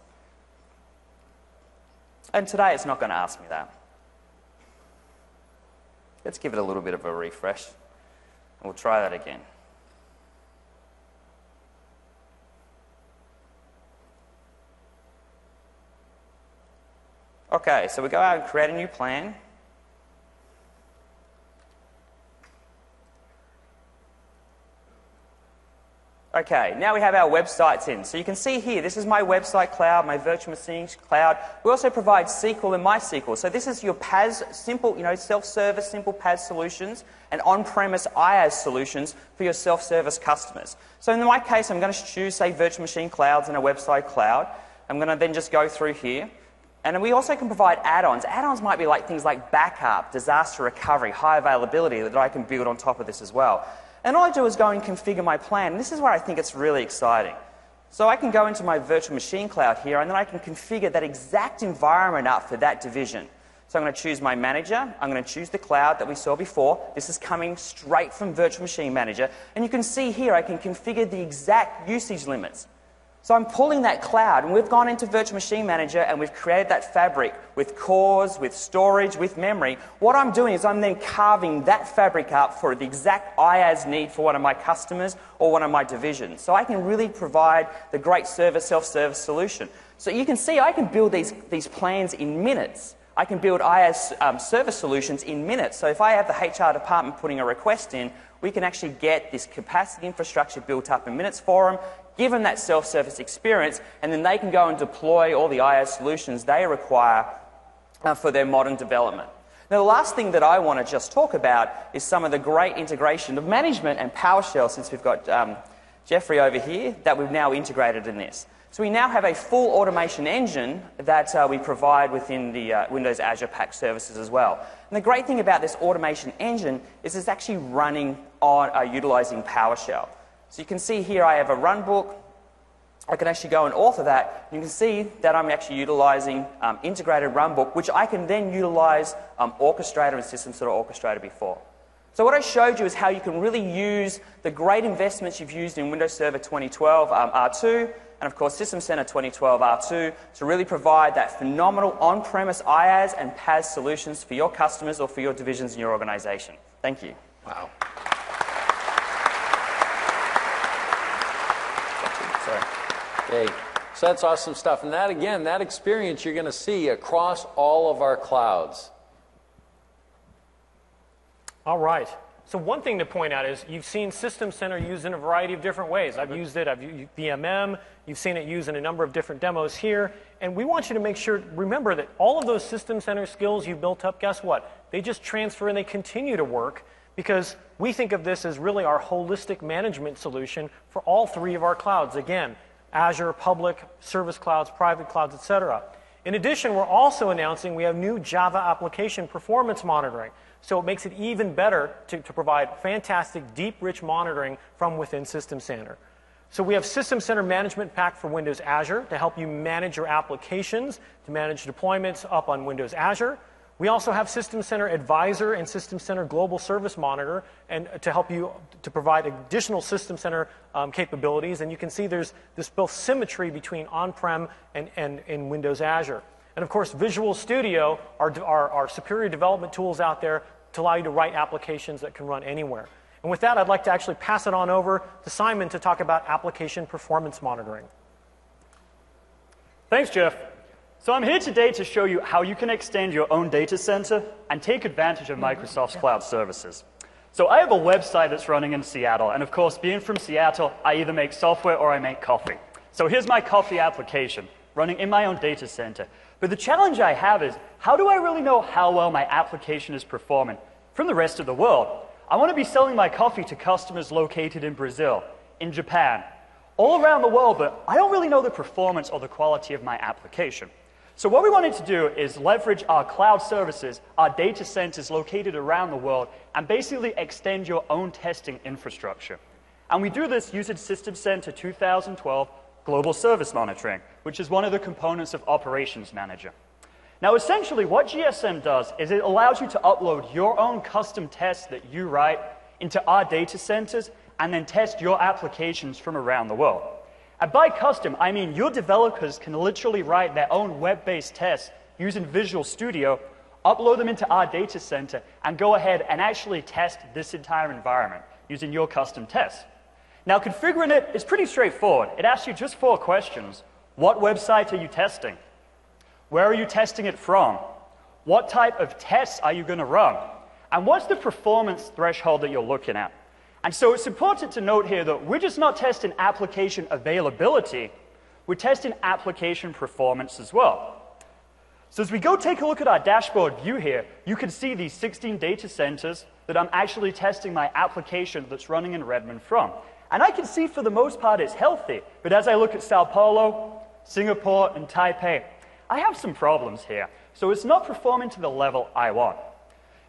Speaker 4: And today it's not going to ask me that. Let's give it a little bit of a refresh. We'll try that again. Okay, so we go out and create a new plan. Okay, now we have our websites in. So you can see here, this is my website cloud, my virtual machine cloud. We also provide S Q L and MySQL. So this is your P A S, simple, you know, self-service, simple P A S solutions, and on-premise IaaS solutions for your self-service customers. So in my case, I'm going to choose, say, virtual machine clouds and a website cloud. I'm going to then just go through here. And we also can provide add-ons. Add-ons might be like things like backup, disaster recovery, high availability that I can build on top of this as well. And all I do is go and configure my plan. And this is where I think it's really exciting. So I can go into my virtual machine cloud here, and then I can configure that exact environment up for that division. So I'm going to choose my manager. I'm going to choose the cloud that we saw before. This is coming straight from Virtual Machine Manager. And you can see here I can configure the exact usage limits. So I'm pulling that cloud, and we've gone into Virtual Machine Manager, and we've created that fabric with cores, with storage, with memory. What I'm doing is I'm then carving that fabric up for the exact I A S need for one of my customers or one of my divisions. So I can really provide the great service self-service solution. So you can see I can build these, these plans in minutes. I can build I A S um, service solutions in minutes. So if I have the H R department putting a request in, we can actually get this capacity infrastructure built up in minutes for them, give them that self-service experience, and then they can go and deploy all the I A S solutions they require uh, for their modern development. Now, the last thing that I want to just talk about is some of the great integration of management and PowerShell, since we've got um, Jeffrey over here, that we've now integrated in this. So we now have a full automation engine that uh, we provide within the uh, Windows Azure Pack services as well. And the great thing about this automation engine is it's actually running on uh, utilizing PowerShell. So you can see here I have a runbook. I can actually go and author that. You can see that I'm actually utilizing um, integrated runbook, which I can then utilize um, Orchestrator and System Center Orchestrator before. So what I showed you is how you can really use the great investments you've used in Windows Server twenty twelve um, R two, and of course System Center twenty twelve R two, to really provide that phenomenal on-premise I A S and P A S solutions for your customers or for your divisions in your organization. Thank you.
Speaker 2: Wow.
Speaker 4: Sorry.
Speaker 2: Okay, so that's awesome stuff. And that, again, that experience you're going to see across all of our clouds.
Speaker 1: All right. So one thing to point out is you've seen System Center used in a variety of different ways. I've used it, I've used V M M, you've seen it used in a number of different demos here, and we want you to make sure, remember that all of those System Center skills you built up, guess what? They just transfer and they continue to work because we think of this as really our holistic management solution for all three of our clouds. Again, Azure, public, service clouds, private clouds, et cetera. In addition, we're also announcing we have new Java application performance monitoring. So it makes it even better to, to provide fantastic, deep, rich monitoring from within System Center. So we have System Center Management Pack for Windows Azure to help you manage your applications, to manage deployments up on Windows Azure. We also have System Center Advisor and System Center Global Service Monitor and to help you to provide additional System Center um, capabilities. And you can see there's this both symmetry between on-prem and, and in Windows Azure. And of course, Visual Studio are, are, are superior development tools out there to allow you to write applications that can run anywhere. And with that, I'd like to actually pass it on over to Simon to talk about application performance monitoring.
Speaker 5: Thanks, Jeff. So I'm here today to show you how you can extend your own data center and take advantage of Microsoft's cloud services. So I have a website that's running in Seattle, and of course, being from Seattle, I either make software or I make coffee. So here's my coffee application running in my own data center. But the challenge I have is, how do I really know how well my application is performing from the rest of the world? I want to be selling my coffee to customers located in Brazil, in Japan, all around the world, but I don't really know the performance or the quality of my application. So what we wanted to do is leverage our cloud services, our data centers located around the world, and basically extend your own testing infrastructure. And we do this using System Center two thousand twelve Global Service Monitoring, which is one of the components of Operations Manager. Now, essentially, what G S M does is it allows you to upload your own custom tests that you write into our data centers and then test your applications from around the world. And by custom, I mean your developers can literally write their own web-based tests using Visual Studio, upload them into our data center, and go ahead and actually test this entire environment using your custom tests. Now, configuring it is pretty straightforward. It asks you just four questions. What website are you testing? Where are you testing it from? What type of tests are you going to run? And what's the performance threshold that you're looking at? And so it's important to note here that we're just not testing application availability, we're testing application performance as well. So as we go take a look at our dashboard view here, you can see these sixteen data centers that I'm actually testing my application that's running in Redmond from. And I can see for the most part it's healthy, but as I look at Sao Paulo, Singapore, and Taipei, I have some problems here. So it's not performing to the level I want.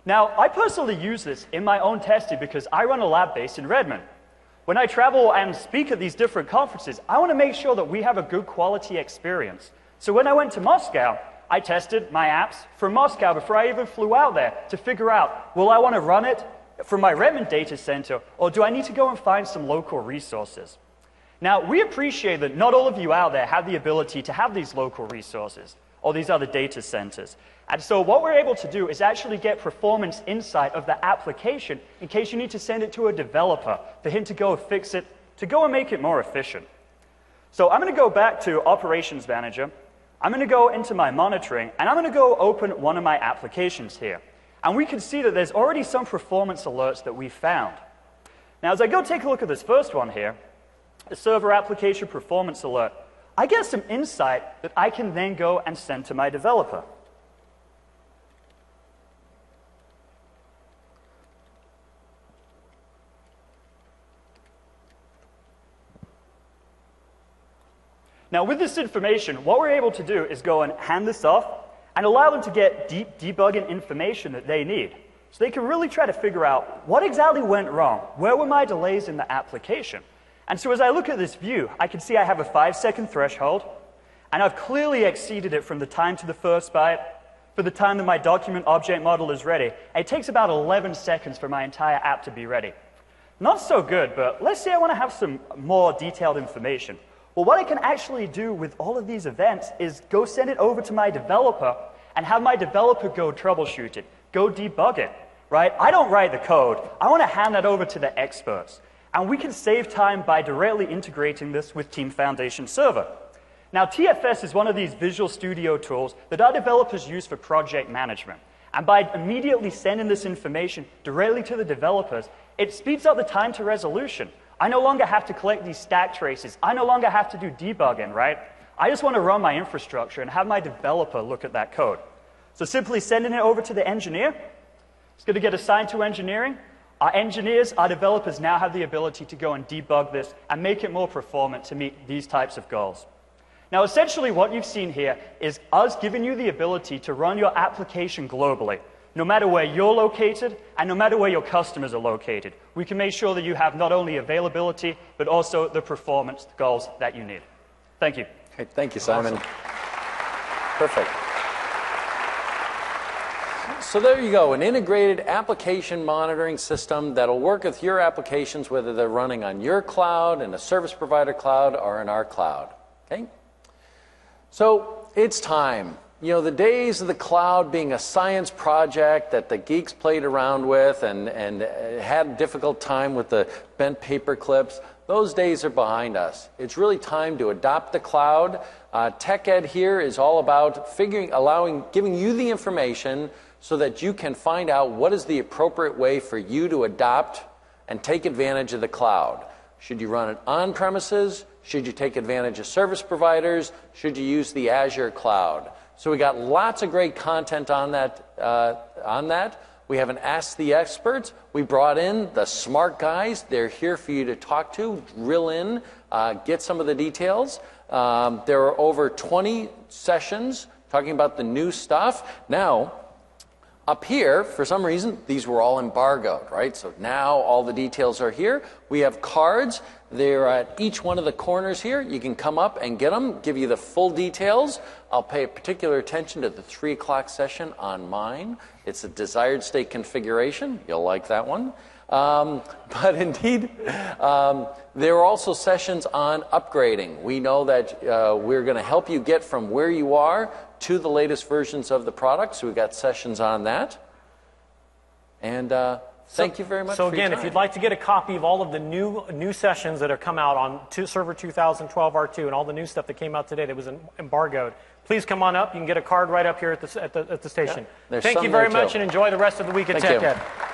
Speaker 5: Now, I personally use this in my own testing because I run a lab based in Redmond. When I travel and speak at these different conferences, I want to make sure that we have a good quality experience. So when I went to Moscow, I tested my apps from Moscow before I even flew out there to figure out, will I want to run it from my Redmond data center, or do I need to go and find some local resources? Now, we appreciate that not all of you out there have the ability to have these local resources or these other data centers. And so what we're able to do is actually get performance insight of the application in case you need to send it to a developer for him to go fix it, to go and make it more efficient. So I'm going to go back to Operations Manager. I'm going to go into my monitoring, and I'm going to go open one of my applications here. And we can see that there's already some performance alerts that we've found. Now, as I go take a look at this first one here, the server application performance alert, I get some insight that I can then go and send to my developer. Now, with this information, what we're able to do is go and hand this off and allow them to get deep debugging information that they need. So they can really try to figure out what exactly went wrong, where were my delays in the application. And so as I look at this view, I can see I have a five second threshold, and I've clearly exceeded it from the time to the first byte, for the time that my document object model is ready. And it takes about eleven seconds for my entire app to be ready. Not so good, but let's say I want to have some more detailed information. Well, what I can actually do with all of these events is go send it over to my developer and have my developer go troubleshoot it, go debug it, right? I don't write the code. I want to hand that over to the experts. And we can save time by directly integrating this with Team Foundation Server. Now, T F S is one of these Visual Studio tools that our developers use for project management. And by immediately sending this information directly to the developers, it speeds up the time to resolution. I no longer have to collect these stack traces. I no longer have to do debugging, right? I just want to run my infrastructure and have my developer look at that code. So simply sending it over to the engineer, it's going to get assigned to engineering. Our engineers, our developers now have the ability to go and debug this and make it more performant to meet these types of goals. Now, essentially what you've seen here is us giving you the ability to run your application globally. No matter where you're located and no matter where your customers are located, we can make sure that you have not only availability, but also the performance goals that you need. Thank you.
Speaker 2: Okay, thank you, Simon. Awesome. Perfect. So there you go, an integrated application monitoring system that'll work with your applications, whether they're running on your cloud, in a service provider cloud, or in our cloud. Okay? So it's time. You know, the days of the cloud being a science project that the geeks played around with and, and had a difficult time with the bent paper clips, those days are behind us. It's really time to adopt the cloud. Uh, TechEd here is all about figuring, allowing, giving you the information so that you can find out what is the appropriate way for you to adopt and take advantage of the cloud. Should you run it on premises? Should you take advantage of service providers? Should you use the Azure cloud? So we got lots of great content on that. Uh, on that. We have an Ask the Experts. We brought in the smart guys. They're here for you to talk to, drill in, uh, get some of the details. Um, there are over twenty sessions talking about the new stuff. Now, up here, for some reason, these were all embargoed, right? So now all the details are here. We have cards. They're at each one of the corners here. You can come up and get them, give you the full details. I'll pay particular attention to the three o'clock session on mine. It's a desired state configuration. You'll like that one. Um, but indeed, um, there are also sessions on upgrading. We know that uh, we're going to help you get from where you are to the latest versions of the product. So we've got sessions on that. And uh, thank
Speaker 1: so,
Speaker 2: you very much
Speaker 1: So
Speaker 2: for your
Speaker 1: again,
Speaker 2: time.
Speaker 1: if you'd like to get a copy of all of the new new sessions that have come out on two, Server two thousand twelve R two and all the new stuff that came out today that was embargoed, please come on up. You can get a card right up here at the, at the, at the station.
Speaker 2: Yeah,
Speaker 1: Thank you very much
Speaker 2: too.
Speaker 1: and enjoy the rest of the week at
Speaker 2: Thank
Speaker 1: TechEd.
Speaker 2: you.